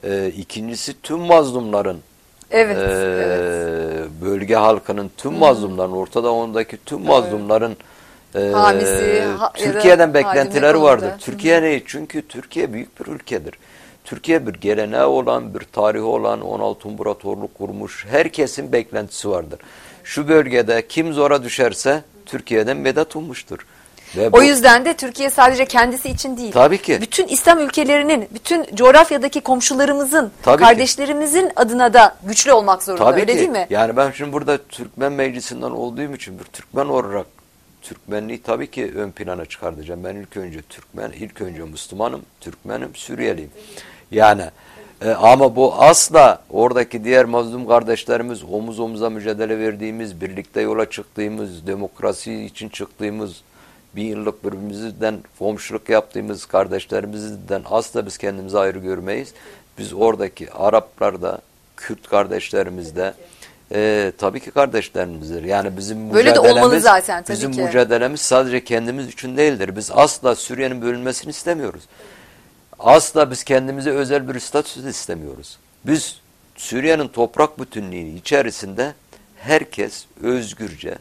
E, ikincisi tüm mazlumların, Evet, e, evet. bölge halkının tüm mazlumların, Orta Doğu'ndaki tüm mazlumların e, Hamisi, ha, Türkiye'den beklentileri konuda. vardır. Türkiye ne? Çünkü Türkiye büyük bir ülkedir. Türkiye bir geleneği olan, bir tarihi olan, on altı imparatorluk kurmuş, herkesin beklentisi vardır. Şu bölgede kim zora düşerse Türkiye'den medet ummuştur. Ve O bu, yüzden de Türkiye sadece kendisi için değil. Tabii ki. Bütün İslam ülkelerinin, bütün coğrafyadaki komşularımızın, Tabii kardeşlerimizin adına da güçlü olmak zorunda. Tabii Öyle ki. değil mi? Yani ben şimdi burada Türkmen Meclisi'nden olduğum için bir Türkmen olarak Türkmenliği tabii ki ön plana çıkartacağım. Ben ilk önce Türkmen, ilk önce Müslümanım, Türkmenim, Suriyeliyim. Yani e, ama bu asla oradaki diğer mazlum kardeşlerimiz omuz omuza mücadele verdiğimiz, birlikte yola çıktığımız, demokrasi için çıktığımız, bin yıllık birbirimizden komşuluk yaptığımız kardeşlerimizden asla biz kendimizi ayrı görmeyiz. Biz oradaki Araplarda, Kürt kardeşlerimizde e, tabii ki kardeşlerimizdir. Yani bizim Böyle de mücadelemiz, olmalı zaten tabii bizim ki. mücadelemiz sadece kendimiz için değildir. Biz asla Suriye'nin bölünmesini istemiyoruz. Asla biz kendimize özel bir statü istemiyoruz. Biz Suriye'nin toprak bütünlüğü içerisinde herkes özgürce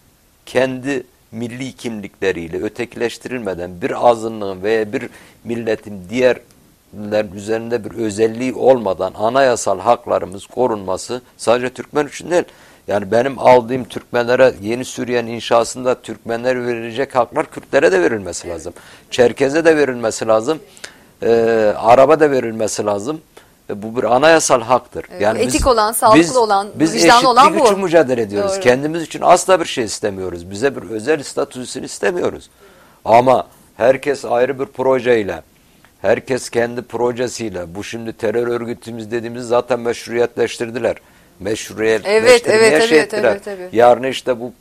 kendi milli kimlikleriyle ötekileştirilmeden bir azınlığın veya bir milletin diğerlerin üzerinde bir özelliği olmadan anayasal haklarımız korunması sadece Türkmen için değil. Yani benim aldığım Türkmenlere yeni Suriye'nin inşasında Türkmenlere verilecek haklar Kürtlere de verilmesi lazım. Çerkez'e de verilmesi lazım. E, Arap'a da verilmesi lazım. E, bu bir anayasal haktır. Evet, yani etik biz, olan, sağlıklı biz, olan, biz vicdanlı olan bu. Biz eşitlik için mücadele ediyoruz. Doğru. Kendimiz için asla bir şey istemiyoruz. Bize bir özel statüsünü istemiyoruz. Ama herkes ayrı bir projeyle, herkes kendi projesiyle, bu şimdi terör örgütümüz dediğimiz zaten meşruiyetleştirdiler. Meşruiyetleştirmeye Evet, evet, şey evet, ettiler. evet, evet. Yarın işte bu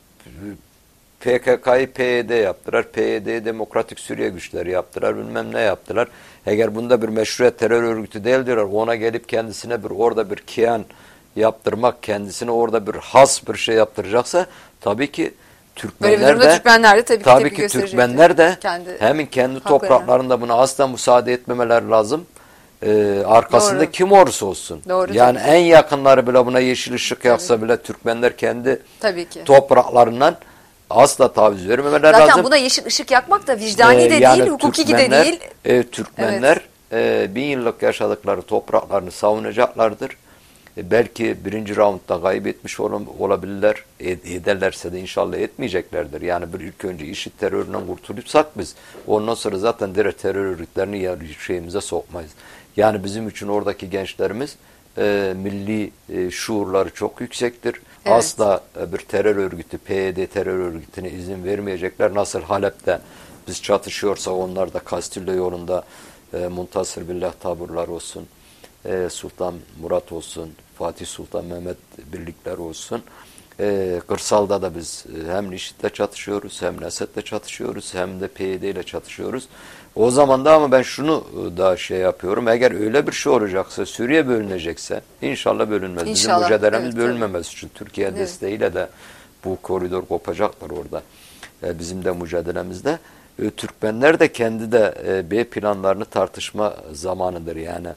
P K K'yı P Y D yaptılar. P Y D'yi Demokratik Suriye Güçleri yaptılar. Bilmem ne yaptılar. Eğer bunda bir meşruiyet terör örgütü değil diyorlar. Ona gelip kendisine bir orada bir kiyan yaptırmak, kendisine orada bir has bir şey yaptıracaksa tabii ki Türkmenler Böyle bir durumda de Türkmenler de tabii ki tabii tepki ki gösterecektir. Türkmenler de Kendi hemen kendi haklarına. topraklarında buna asla müsaade etmemeler lazım. Ee, arkasında Doğru. kim olursa olsun. Doğru, yani tabii. en yakınları bile buna yeşil ışık yaksa bile Türkmenler kendi Tabii ki. topraklarından asla taviz vermemeler Zaten lazım. buna yeşil ışık yakmak da vicdani Ee, de yani değil, hukuki de Türkmenler, değil. E, Türkmenler e, bin yıllık yaşadıkları topraklarını savunacaklardır. E, belki birinci raundda kaybetmiş ol olabilirler. E, ederlerse de inşallah etmeyeceklerdir. Yani bir ilk önce IŞİD teröründen kurtulursak biz ondan sonra zaten diğer terör örgütlerini yer şeyimize sokmayız. Yani bizim için oradaki gençlerimiz e, milli e, şuurları çok yüksektir. Evet. Asla e, bir terör örgütü, P Y D terör örgütüne izin vermeyecekler. Nasıl Halep'te biz çatışıyorsa onlar da Kastillo yolunda e, Muntasır Billah taburlar olsun, e, Sultan Murat olsun, Fatih Sultan Mehmet birlikler olsun. E, kırsalda da biz e, hem IŞİD'le çatışıyoruz, hem Neset'le çatışıyoruz, hem de P Y D ile çatışıyoruz. O zaman da ama ben şunu da şey yapıyorum. Eğer öyle bir şey olacaksa, Suriye bölünecekse inşallah bölünmez. İnşallah, Bizim mücadelemiz evet, bölünmemesi için Türkiye evet. desteğiyle de bu koridor kopacaktır orada. E, bizim de mücadelemizde. E, Türkmenler de kendi de e, B planlarını tartışma zamanıdır yani.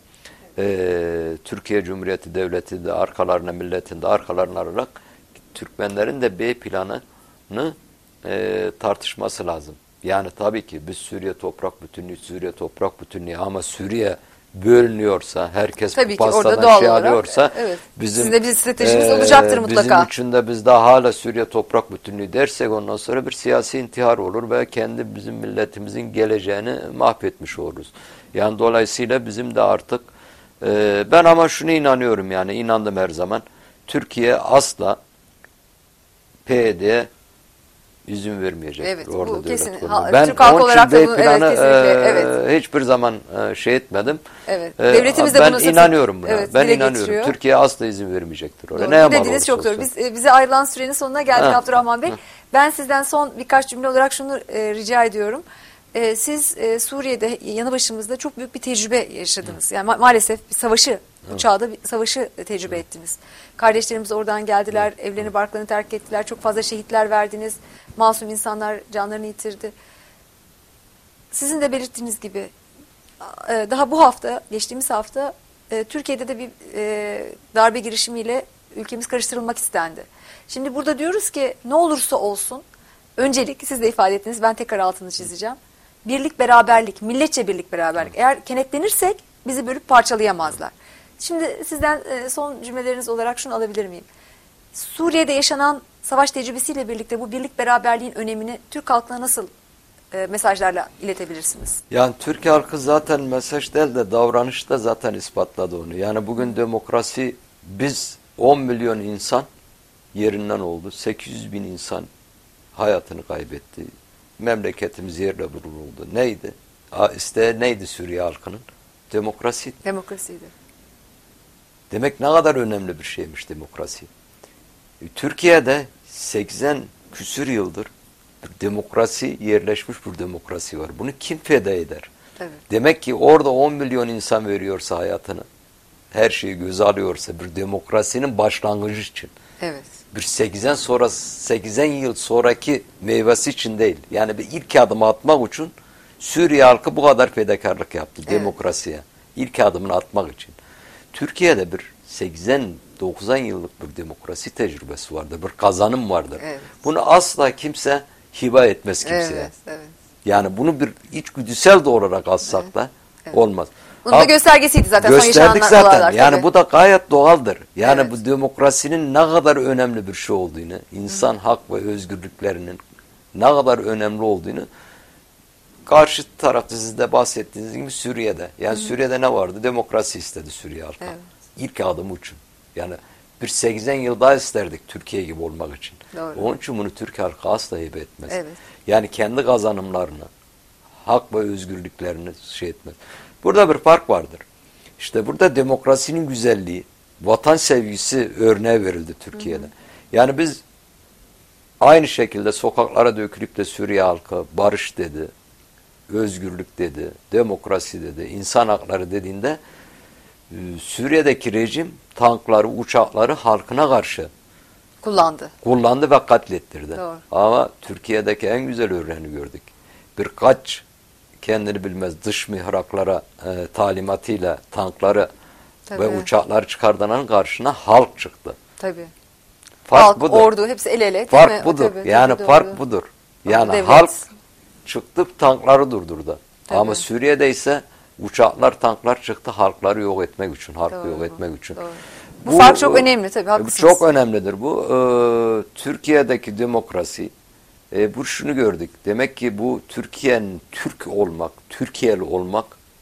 E, Türkiye Cumhuriyeti Devleti de arkalarına, milletin de arkalarına alarak Türkmenlerin de B planını e, tartışması lazım. Yani tabii ki biz Suriye toprak bütünlüğü, Suriye toprak bütünlüğü ama Suriye bölünüyorsa, herkes Tabii ki bu orada pastadan doğal şey olarak, alıyorsa evet. bizim Sizin de bir stratejiniz olacaktır mutlaka. Bizim için de biz daha hala Suriye toprak bütünlüğü dersek ondan sonra bir siyasi intihar olur ve kendi bizim milletimizin geleceğini mahvetmiş oluruz. Yani dolayısıyla bizim de artık e, ben ama şunu inanıyorum yani inandım her zaman. Türkiye asla P Y D'ye izin vermeyecektir. Evet, orada bu kesin. kurulur. Ha, Ben Türk halkı onun olarak için da B bu, planı evet, kesinlikle, e, evet. hiçbir zaman e, şey etmedim. Evet. E, Devletimiz de ben bunu inanıyorum buna. evet, ben dile inanıyorum. getiriyor. Türkiye asla izin vermeyecektir. Oraya. Doğru. Ne Bu mal dediğiniz olursa çok doğru. olsun. Biz, e, bize ayrılan sürenin sonuna geldik Ha. Abdurrahman Bey. Ha. Ben sizden son birkaç cümle olarak şunu e, rica ediyorum. E, siz e, Suriye'de yanı başımızda çok büyük bir tecrübe yaşadınız. Yani ma maalesef bir savaşı, bu çağda bir savaşı tecrübe ettiniz. Kardeşlerimiz oradan geldiler, evlerini barklarını terk ettiler. Çok fazla şehitler verdiniz. Masum insanlar canlarını yitirdi. Sizin de belirttiğiniz gibi e, daha bu hafta, geçtiğimiz hafta e, Türkiye'de de bir e, darbe girişimiyle ülkemiz karıştırılmak istendi. Şimdi burada diyoruz ki ne olursa olsun öncelik, siz de ifade ettiniz, ben tekrar altını çizeceğim. Birlik, beraberlik, milletçe birlik, beraberlik. Eğer kenetlenirsek bizi bölüp parçalayamazlar. Şimdi sizden e, son cümleleriniz olarak şunu alabilir miyim? Suriye'de yaşanan savaş tecrübesiyle birlikte bu birlik beraberliğin önemini Türk halkına nasıl e, mesajlarla iletebilirsiniz? Yani Türk halkı zaten mesaj değil de davranışta zaten ispatladı onu. Yani bugün demokrasi, biz on milyon insan yerinden oldu. sekiz yüz bin insan hayatını kaybetti. Memleketimiz yerle vuruldu. Neydi? İşte neydi Suriye halkının? Demokrasiydi. Demokrasiydi. Demek ne kadar önemli bir şeymiş demokrasi. Türkiye'de seksen küsür yıldır bir demokrasi yerleşmiş, bir demokrasi var. Bunu kim feda eder? Evet. Demek ki orada on milyon insan veriyorsa hayatını, her şeyi göze alıyorsa bir demokrasinin başlangıcı için. Evet. Bir seksen sonra seksen yıl sonraki meyvesi için değil. Yani bir ilk adımı atmak için Suriye halkı bu kadar fedakarlık yaptı, evet, demokrasiye. İlk adımını atmak için. Türkiye'de bir seksen doksan yıllık bir demokrasi tecrübesi vardır. Bir kazanım vardır. Evet. Bunu asla kimse hiba etmez kimseye. Evet, evet. Yani bunu bir içgüdüsel de olarak alsak evet, da evet, olmaz. Bunun da göstergesiydi zaten. Gösterdik son zaten. Olaylar, yani tabii, bu da gayet doğaldır. Yani evet, bu demokrasinin ne kadar önemli bir şey olduğunu, insan Hı. hak ve özgürlüklerinin ne kadar önemli olduğunu karşı tarafta siz de bahsettiğiniz gibi Suriye'de. Yani Hı. Suriye'de ne vardı? Demokrasi istedi Suriye halkı. Evet. İlk adım için. Yani bir seksen yıl daha isterdik Türkiye gibi olmak için. Doğru. Onun için bunu Türk halkı asla hibe etmez. Evet. Yani kendi kazanımlarını, hak ve özgürlüklerini şey etmez. Burada bir fark vardır. İşte burada demokrasinin güzelliği, vatan sevgisi örneği verildi Türkiye'de. Hı hı. Yani biz aynı şekilde sokaklara dökülüp de Suriye halkı barış dedi, özgürlük dedi, demokrasi dedi, insan hakları dediğinde Suriye'deki rejim tankları, uçakları halkına karşı kullandı. Kullandı ve katlettirdi. Doğru. Ama Türkiye'deki en güzel örneğini gördük. Birkaç kendini bilmez dış mihraklara e, talimatıyla tankları Tabii. ve uçakları çıkardanların karşına halk çıktı. Tabii. Fark halk, budur. ordu hepsi el ele. Değil fark mi? budur. Tabii, yani tabii, fark doğru. budur. Yani Devlet. halk çıktı tankları durdurdu. Tabii. Ama Suriye'de ise uçaklar, tanklar çıktı halkları yok etmek için, halkı Doğru. yok etmek için. Doğru. Bu, bu fark çok o, önemli tabii, haklısınız. Çok önemlidir bu. Ee, Türkiye'deki demokrasi, e, bu şunu gördük. Demek ki bu Türkiye'nin Türk olmak, Türkiye'li olmak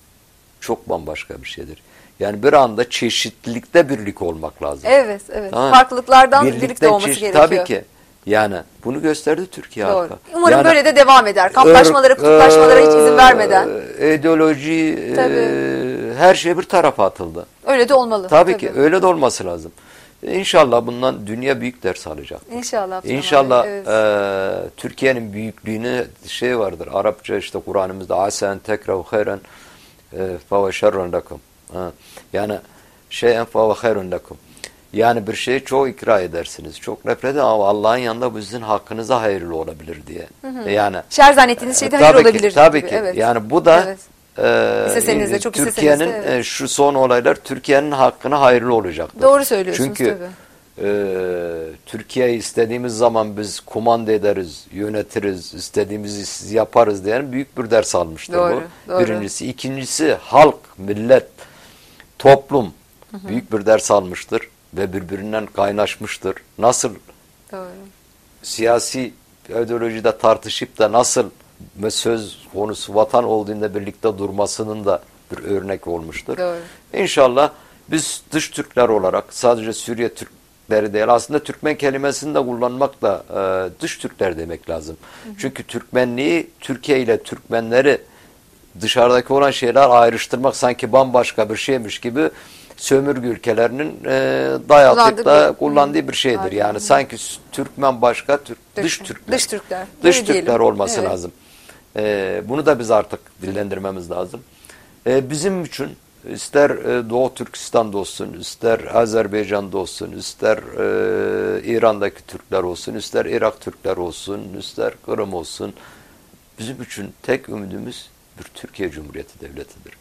çok bambaşka bir şeydir. Yani bir anda çeşitlilikte birlik olmak lazım. Evet, evet. Tamam. Farklılıklardan birlikte olması çeşit, gerekiyor. Tabii ki. Yani bunu gösterdi Türkiye Doğru. halkı. Umarım yani, böyle de devam eder. Kamplaşmalara, kutuplaşmalara hiç izin vermeden. Ideoloji, e, her şey bir tarafa atıldı. Öyle de olmalı. Tabii, tabii. ki öyle de olması lazım. İnşallah bundan dünya büyük ders alacak. İnşallah. İnşallah evet. e, Türkiye'nin büyüklüğünü şey vardır. Arapça işte Kur'an'ımızda asen tekrav hayran fe ve şerrun lekum. Yani şeyen fe ve hayrun lekum. Yani bir şeyi çok ikra edersiniz. Çok nefret eder ama Allah'ın yanında bu sizin hakkınıza hayırlı olabilir diye. Hı hı. Yani şer zannettiğiniz şeyde e, hayır tabii olabilir. Ki, tabii gibi. ki. Evet. Yani bu da evet. e, çok Türkiye'nin evet. e, şu son olaylar Türkiye'nin hakkına hayırlı olacaktır. Doğru söylüyorsunuz. Çünkü tabii. e, Türkiye'yi istediğimiz zaman biz kumanda ederiz, yönetiriz, istediğimizi yaparız diyen büyük bir ders almıştır doğru, bu. Doğru. Birincisi. İkincisi halk, millet, toplum hı hı. büyük bir ders almıştır ve birbirinden kaynaşmıştır. Nasıl Doğru. siyasi ideolojide tartışıp da nasıl söz konusu vatan olduğunda birlikte durmasının da bir örnek olmuştur. Doğru. İnşallah biz dış Türkler olarak sadece Suriye Türkleri değil aslında Türkmen kelimesini de kullanmak da e, dış Türkler demek lazım. Hı hı. Çünkü Türkmenliği Türkiye ile Türkmenleri dışarıdaki olan şeyler ayrıştırmak sanki bambaşka bir şeymiş gibi sömürge ülkelerinin e, dayatıp da kullandığı bir şeydir. Aynen. Yani sanki Türkmen başka, Türk, dış Türkler. Dış Türkler. Dış Türkler diyelim. olması evet. lazım. E, bunu da biz artık dillendirmemiz lazım. E, bizim için ister e, Doğu Türkistan'da olsun, ister Azerbaycan'da olsun, ister e, İran'daki Türkler olsun, ister Irak Türkler olsun, ister Kırım olsun. Bizim için tek ümidimiz bir Türkiye Cumhuriyeti Devleti'dir.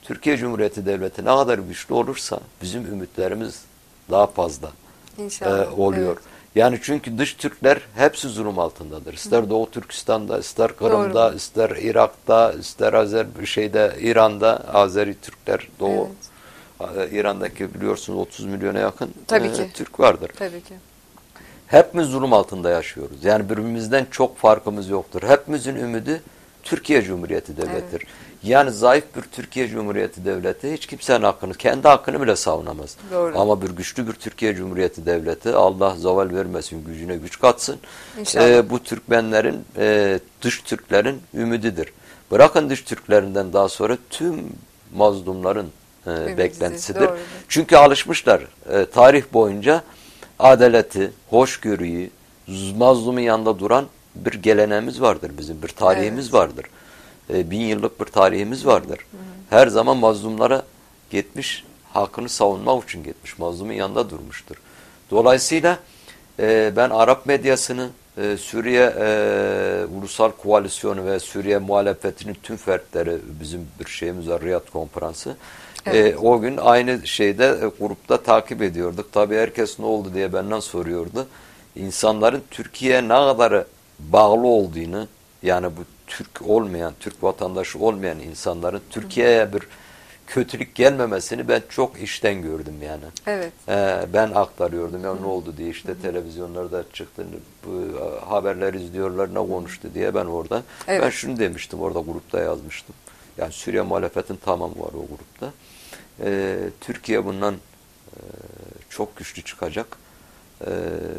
Türkiye Cumhuriyeti Devleti ne kadar güçlü olursa bizim ümitlerimiz daha fazla İnşallah. e, oluyor. Evet. Yani çünkü dış Türkler hepsi zulüm altındadır. İster Doğu Türkistan'da, ister Kırım'da, Doğru. ister Irak'ta, ister Azer şeyde İran'da, Azeri Türkler, Doğu Evet. İran'daki biliyorsunuz otuz milyona yakın Tabii e, ki. Türk vardır. Tabii ki. Hepimiz zulüm altında yaşıyoruz. Yani birbirimizden çok farkımız yoktur. Hepimizin ümidi Türkiye Cumhuriyeti Devleti'dir. Evet. Yani zayıf bir Türkiye Cumhuriyeti Devleti hiç kimsenin hakkını, kendi hakkını bile savunamaz. Doğru. Ama bir güçlü bir Türkiye Cumhuriyeti Devleti, Allah zaval vermesin, gücüne güç katsın. İnşallah. E, bu Türkmenlerin, e, dış Türklerin ümididir. Bırakın dış Türklerinden daha sonra tüm mazlumların e, beklentisidir. Doğru. Çünkü alışmışlar e, tarih boyunca adaleti, hoşgörüyü, mazlumun yanında duran bir geleneğimiz vardır bizim, bir tarihimiz Evet. vardır. E, bin yıllık bir tarihimiz vardır. Hı hı. Her zaman mazlumlara gitmiş, hakkını savunmak için gitmiş, mazlumun yanında durmuştur. Dolayısıyla e, ben Arap medyasını, e, Suriye e, Ulusal Koalisyonu ve Suriye muhalefetinin tüm fertleri, bizim bir şeyimiz var, Riyad Konferansı. Evet. E, o gün aynı şeyde e, grupta takip ediyorduk. Tabii herkes ne oldu diye benden soruyordu. İnsanların Türkiye'ye ne kadar bağlı olduğunu, yani bu Türk olmayan, Türk vatandaşı olmayan insanların Türkiye'ye bir kötülük gelmemesini ben çok işten gördüm yani. Evet. Ee, ben aktarıyordum ya ne oldu diye işte Hı. televizyonlarda çıktı, bu haberler izliyorlar, ne konuştu diye ben orada. Evet. Ben şunu demiştim, orada grupta yazmıştım. Yani Suriye muhalefetin tamamı var o grupta. Ee, Türkiye bundan e, çok güçlü çıkacak. Ee,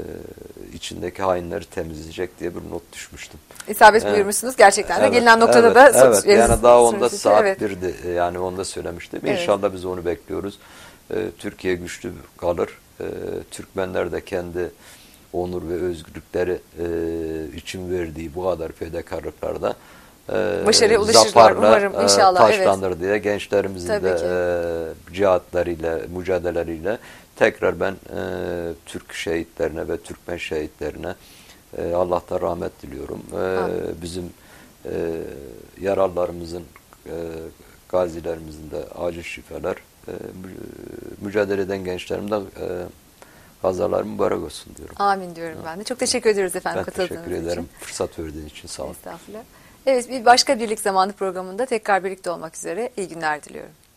içindeki hainleri temizleyecek diye bir not düşmüştüm. İsabet ee, buyurmuşsunuz. Gerçekten de evet, gelinen noktada evet, da evet. Yani daha onda saat evet. birdi. Yani onda söylemiştim. Evet. İnşallah biz onu bekliyoruz. Ee, Türkiye güçlü kalır. Ee, Türkmenler de kendi onur ve özgürlükleri e, için verdiği bu kadar fedakarlıklarda e, başarıya ulaşırlar umarım inşallah. E, taşlanır evet. diye gençlerimizin Tabii de e, cihatlarıyla, mücadeleleriyle tekrar ben e, Türk şehitlerine ve Türkmen şehitlerine e, Allah'tan rahmet diliyorum. E, bizim e, yaralılarımızın, e, gazilerimizin de acil şifalar, e, mücadele eden gençlerimden e, kazalar mübarek olsun diyorum. Amin diyorum ben de. Çok teşekkür ediyoruz efendim ben katıldığınız için. Ben teşekkür ederim. Fırsat verdiğin için sağ olun. Estağfurullah. Evet, bir başka birlik zamanı programında tekrar birlikte olmak üzere. İyi günler diliyorum.